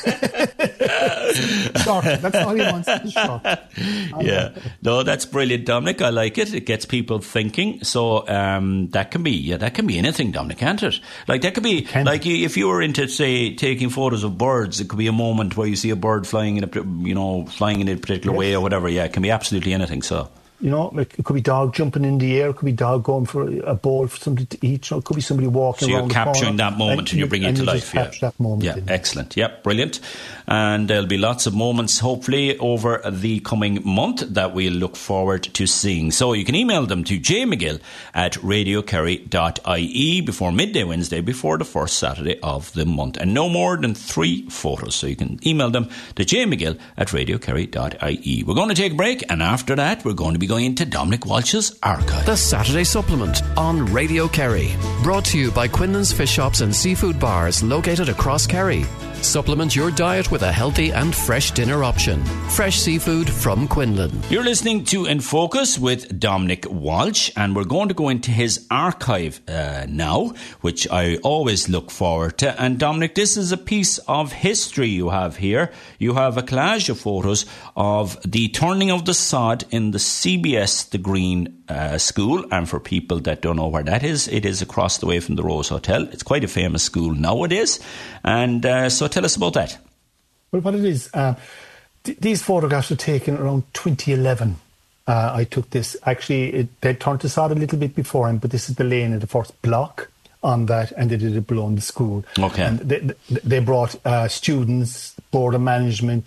Short, that's all he wants, is short. Yeah. No, that's brilliant, Dominic. I like it. It gets people thinking. So um, that can be, yeah, that can be anything, Dominic, can't it? Like, that could be, like, if you were into, say, taking photos of birds, it could be a moment where you see a bird flying in a, you know, flying in a particular yes. way or whatever. Yeah, it can be absolutely anything. So, you know, like it could be dog jumping in the air, it could be dog going for a bowl for somebody to eat, or it could be somebody walking so around the you're capturing corner, that moment and, and you're bringing and it to you life. Just yeah, capture that moment. Yeah, in. Excellent. Yep, brilliant. And there'll be lots of moments, hopefully, over the coming month that we'll look forward to seeing. So you can email them to jmcgill at radiokerry dot I E before midday Wednesday, before the first Saturday of the month. And no more than three photos. So you can email them to jmcgill at radiokerry dot I E. We're going to take a break, and after that, we're going to be going into Dominic Walsh's archive. The Saturday Supplement on Radio Kerry. Brought to you by Quinlan's Fish Shops and Seafood Bars located across Kerry. Supplement your diet with a healthy and fresh dinner option. Fresh seafood from Quinlan. You're listening to In Focus with Dominic Walsh, and we're going to go into his archive uh, now, which I always look forward to. And Dominic, this is a piece of history you have here. You have a collage of photos of the turning of the sod in the C B S The Green uh, School. And for people that don't know where that is, it is across the way from the Rose Hotel. It's quite a famous school nowadays. And uh, so tell us about that. Well, what it is, uh, th- these photographs were taken around twenty eleven. Uh, I took this. Actually, it, they turned to sod a little bit beforehand, but this is the lane of the first block on that, and they did it below in the school. Okay. And they, they brought uh, students, board of management,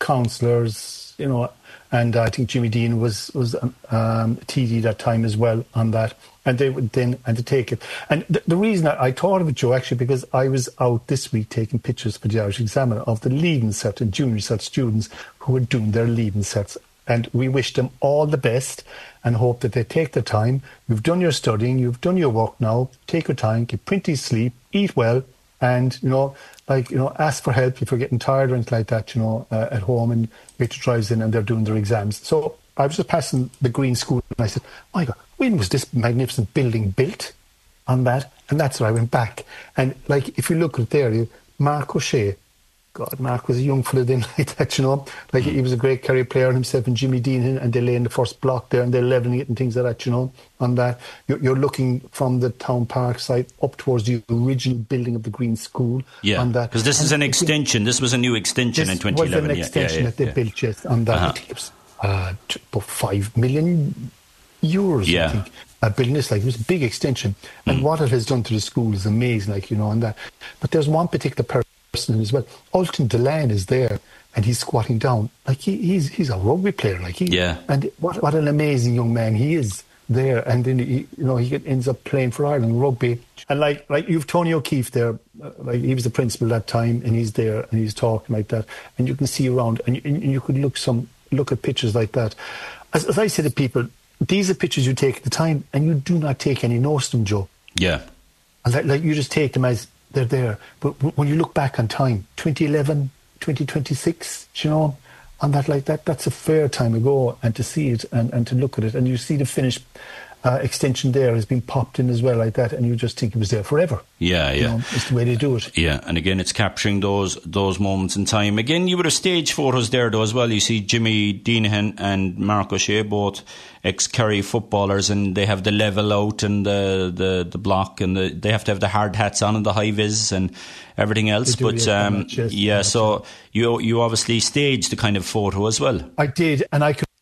counsellors, you know, and I think Jimmy Dean was was um, T D that time as well on that. And they would then, and to take it. And the, the reason I, I thought of it, Joe, actually, because I was out this week taking pictures for the Irish Examiner of the Leaving Cert and Junior Cert students who were doing their Leaving Certs. And we wish them all the best and hope that they take their time. You've done your studying, you've done your work now. Take your time, get plenty of sleep, eat well, and, you know, like, you know, ask for help if you're getting tired or anything like that, you know, uh, at home, and Victor drives in and they're doing their exams. So I was just passing the Green School and I said, my God, when was this magnificent building built on that? And that's where I went back. And, like, if you look at it there, you, Mark O'Shea, God, Mark was a young fella then like that, you know. Like, he was a great Kerry player himself, and Jimmy Dean, and they lay in the first block there and they're levelling it and things like that, you know, on that. You're, you're looking from the town park side up towards the original building of the Green School. Yeah, on that. because this and is an extension. This was a new extension in twenty eleven. This was an extension yeah, yeah, that they yeah. built, yes, on that. Uh-huh. I think it was uh, about five million euros, yeah. I think. Uh, building this, like, it was a big extension. And mm. what it has done to the school is amazing, like, you know, and that. But there's one particular person as well. Ultan Delan is there, and he's squatting down. Like, he, he's he's a rugby player, like, he. Yeah. And what what an amazing young man he is there. And then, he, you know, he ends up playing for Ireland rugby. And, like, like you've Tony O'Keefe there, uh, like, he was the principal that time, and he's there, and he's talking like that. And you can see around, and you, and you could look some look at pictures like that. As, as I say to people, these are pictures you take at the time, and you do not take any notice of them, Joe. Yeah. And like, like you just take them as they're there. But w- when you look back on time, twenty eleven, twenty twenty-six, you know, on that, like that, that's a fair time ago. And to see it and, and to look at it, and you see the finished uh, extension there has been popped in as well, like that, and you just think it was there forever. Yeah, yeah. You know, it's the way they do it. Yeah, and again, it's capturing those those moments in time. Again, you would have stage photos there, though, as well. You see Jimmy Deanahan and Mark O'Shea, both ex-Kerry footballers, and they have the level out and the, the, the block, and the, they have to have the hard hats on and the high-vis and everything else. Do, but, yeah, um, much, yes, yeah, much. so you you obviously staged the kind of photo as well. I did, and I could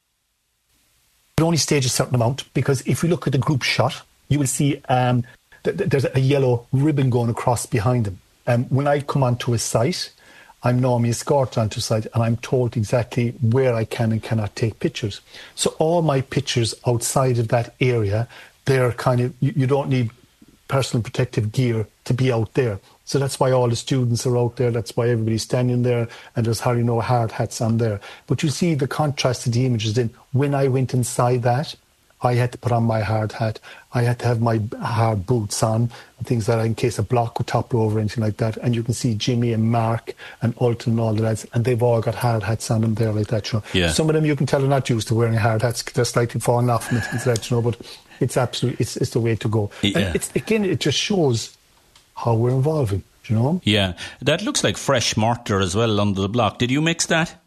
only stage a certain amount, because if you look at the group shot, you will see um, th- th- there's a yellow ribbon going across behind them. Um, when I come onto a site, I'm normally escorted onto a site, and I'm told exactly where I can and cannot take pictures. So all my pictures outside of that area, they're kind of, you, you don't need personal protective gear to be out there. So that's why all the students are out there. That's why everybody's standing there, and there's hardly no hard hats on there. But you see the contrast to the images. Then when I went inside that, I had to put on my hard hat. I had to have my hard boots on, and things like that, in case a block would topple over or anything like that. And you can see Jimmy and Mark and Ultan and all the lads, and they've all got hard hats on them there like that. You know. Yeah. Some of them you can tell are not used to wearing hard hats. They're slightly falling off and things like that, you know. But it's absolutely, it's, it's the way to go. Yeah. And it's, again, it just shows how we're evolving, you know. Yeah, that looks like fresh mortar as well under the block. Did you mix that?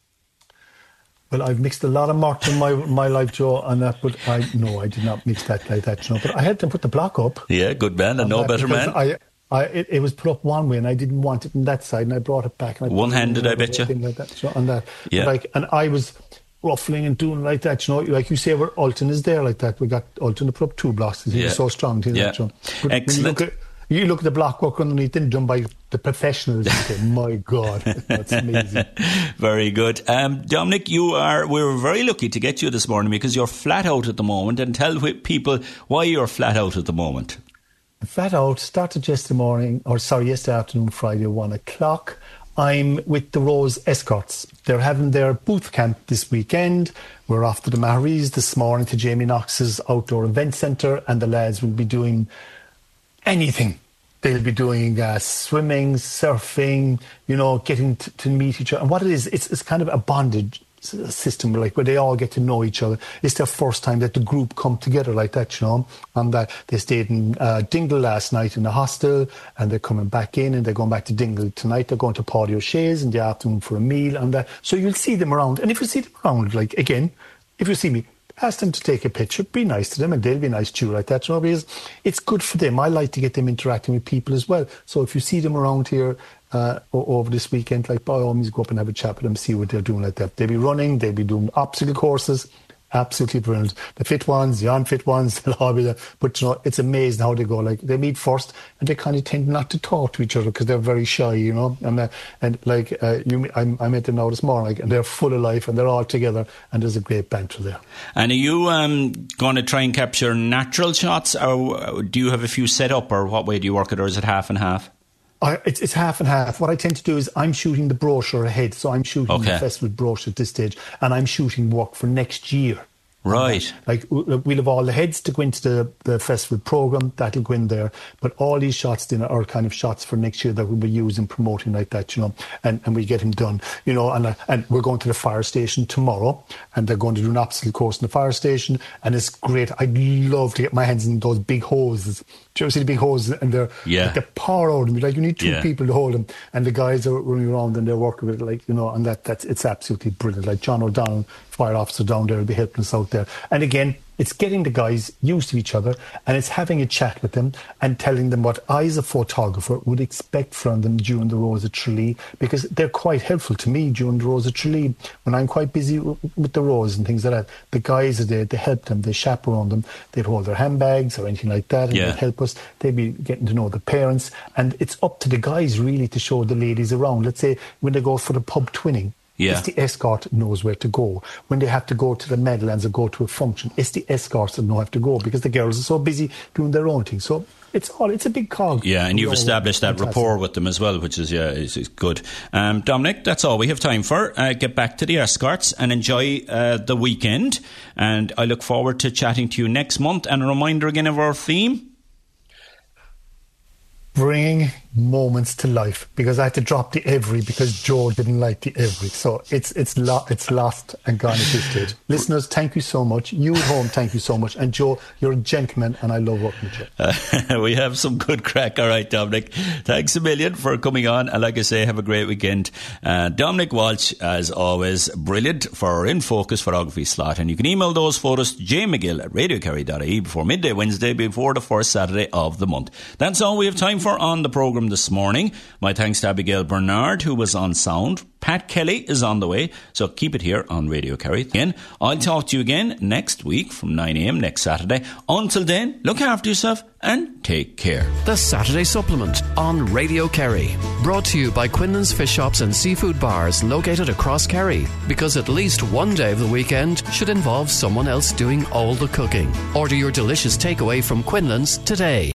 Well, I've mixed a lot of mortar in my my life, Joe, on that, but I no, I did not mix that like that, you know. But I had to put the block up. Yeah, good man, and no better man. I, I, it, it was put up one way, and I didn't want it on that side, and I brought it back. And I One-handed, I bet you. Like that, so on that, yeah. Like, and I was ruffling and doing like that, you know. Like you say, where Ultan is there like that. We got Ultan to put up two blocks. He yeah. was so strong. To yeah. that, you know. But Excellent. When you look at, You look at the block work underneath and done by the professionals. You say, my God, that's amazing. Very good. Um, Dominic, you are, we were very lucky to get you this morning because you're flat out at the moment, and tell people why you're flat out at the moment. Flat out, started yesterday morning, or sorry, yesterday afternoon, Friday, one o'clock. I'm with the Rose Escorts. They're having their booth camp this weekend. We're off to the Maharees this morning to Jamie Knox's outdoor event centre, and the lads will be doing anything. They'll be doing uh, swimming, surfing, you know, getting t- to meet each other. And what it is, it's, it's kind of a bondage system, like where they all get to know each other. It's their first time that the group come together like that, you know. And uh, they stayed in uh, Dingle last night in the hostel, and they're coming back in, and they're going back to Dingle tonight. They're going to Paddy O'Shea's in the afternoon for a meal, and that. So you'll see them around. And if you see them around, like again, if you see me, ask them to take a picture, be nice to them, and they'll be nice to you like that, you know, because it's good for them. I like to get them interacting with people as well. So if you see them around here uh, over this weekend, like by all means, go up and have a chat with them, see what they're doing like that. They'll be running, they'll be doing obstacle courses, Absolutely brilliant. The fit ones, the unfit ones, they'll all be there. But, you know, it's amazing how they go. Like, they meet first and they kind of tend not to talk to each other because they're very shy, you know. And, uh, and like, uh, you, I, I met them now this morning, like, and they're full of life and they're all together and there's a great banter there. And are you um, going to try and capture natural shots, or do you have a few set up, or what way do you work it, or is it half and half? I, it's, it's half and half. What I tend to do is I'm shooting the brochure ahead. So I'm shooting okay. the festival brochure at this stage, and I'm shooting work for next year. Right. Like, we'll have all the heads to go into the, the festival programme, that'll go in there. But all these shots then are kind of shots for next year that we'll be using, promoting like that, you know, and, and we get them done, you know, and, uh, and we're going to the fire station tomorrow, and they're going to do an obstacle course in the fire station, and it's great. I'd love to get my hands in those big hoses. Do you ever see the big hoses? And they're yeah. like, they pour out of them. Like, you need two yeah. people to hold them, and the guys are running around and they're working with it, like, you know, and that that's it's absolutely brilliant. Like John O'Donnell, fire officer down there, will be helping us out there. And again, it's getting the guys used to each other, and it's having a chat with them and telling them what I, as a photographer, would expect from them during the Rose of Tralee, because they're quite helpful to me during the Rose of Tralee. When I'm quite busy w- with the Rose and things like that, the guys are there, they help them, they chaperone them, they'd hold their handbags or anything like that, and yeah. they'd help us. They'd be getting to know the parents, and it's up to the guys really to show the ladies around. Let's say when they go for the pub twinning, Yeah. it's the escort that knows where to go. When they have to go to the Meadowlands or go to a function, it's the escorts that know how to go, because the girls are so busy doing their own thing. So it's all it's a big cog. Yeah, and you've established that fantastic. rapport with them as well, which is yeah, is, is good. Um, Dominic, that's all we have time for. Uh, get back to the escorts and enjoy uh, the weekend. And I look forward to chatting to you next month. And a reminder again of our theme. Bringing moments to life, because I had to drop the every because Joe didn't like the every, so it's it's lo- it's lost and gone at this stage. Listeners, thank you so much. You at home, thank you so much. And Joe, you're a gentleman, and I love working with you. Uh, we have some good crack. All right, Dominic, thanks a million for coming on, and like I say, have a great weekend. uh, Dominic Walsh, as always, brilliant for our In Focus photography slot, and you can email those photos to j mcgill at radio kerry dot I E before midday Wednesday, before the first Saturday of the month. That's all we have time for on the programme this morning. My thanks to Abigail Bernard, who was on sound. Pat Kelly is on the way, so keep it here on Radio Kerry. Again, I'll talk to you again next week from nine a.m. next Saturday. Until then, look after yourself and take care. The Saturday Supplement on Radio Kerry. Brought to you by Quinlan's Fish Shops and Seafood Bars located across Kerry. Because at least one day of the weekend should involve someone else doing all the cooking. Order your delicious takeaway from Quinlan's today.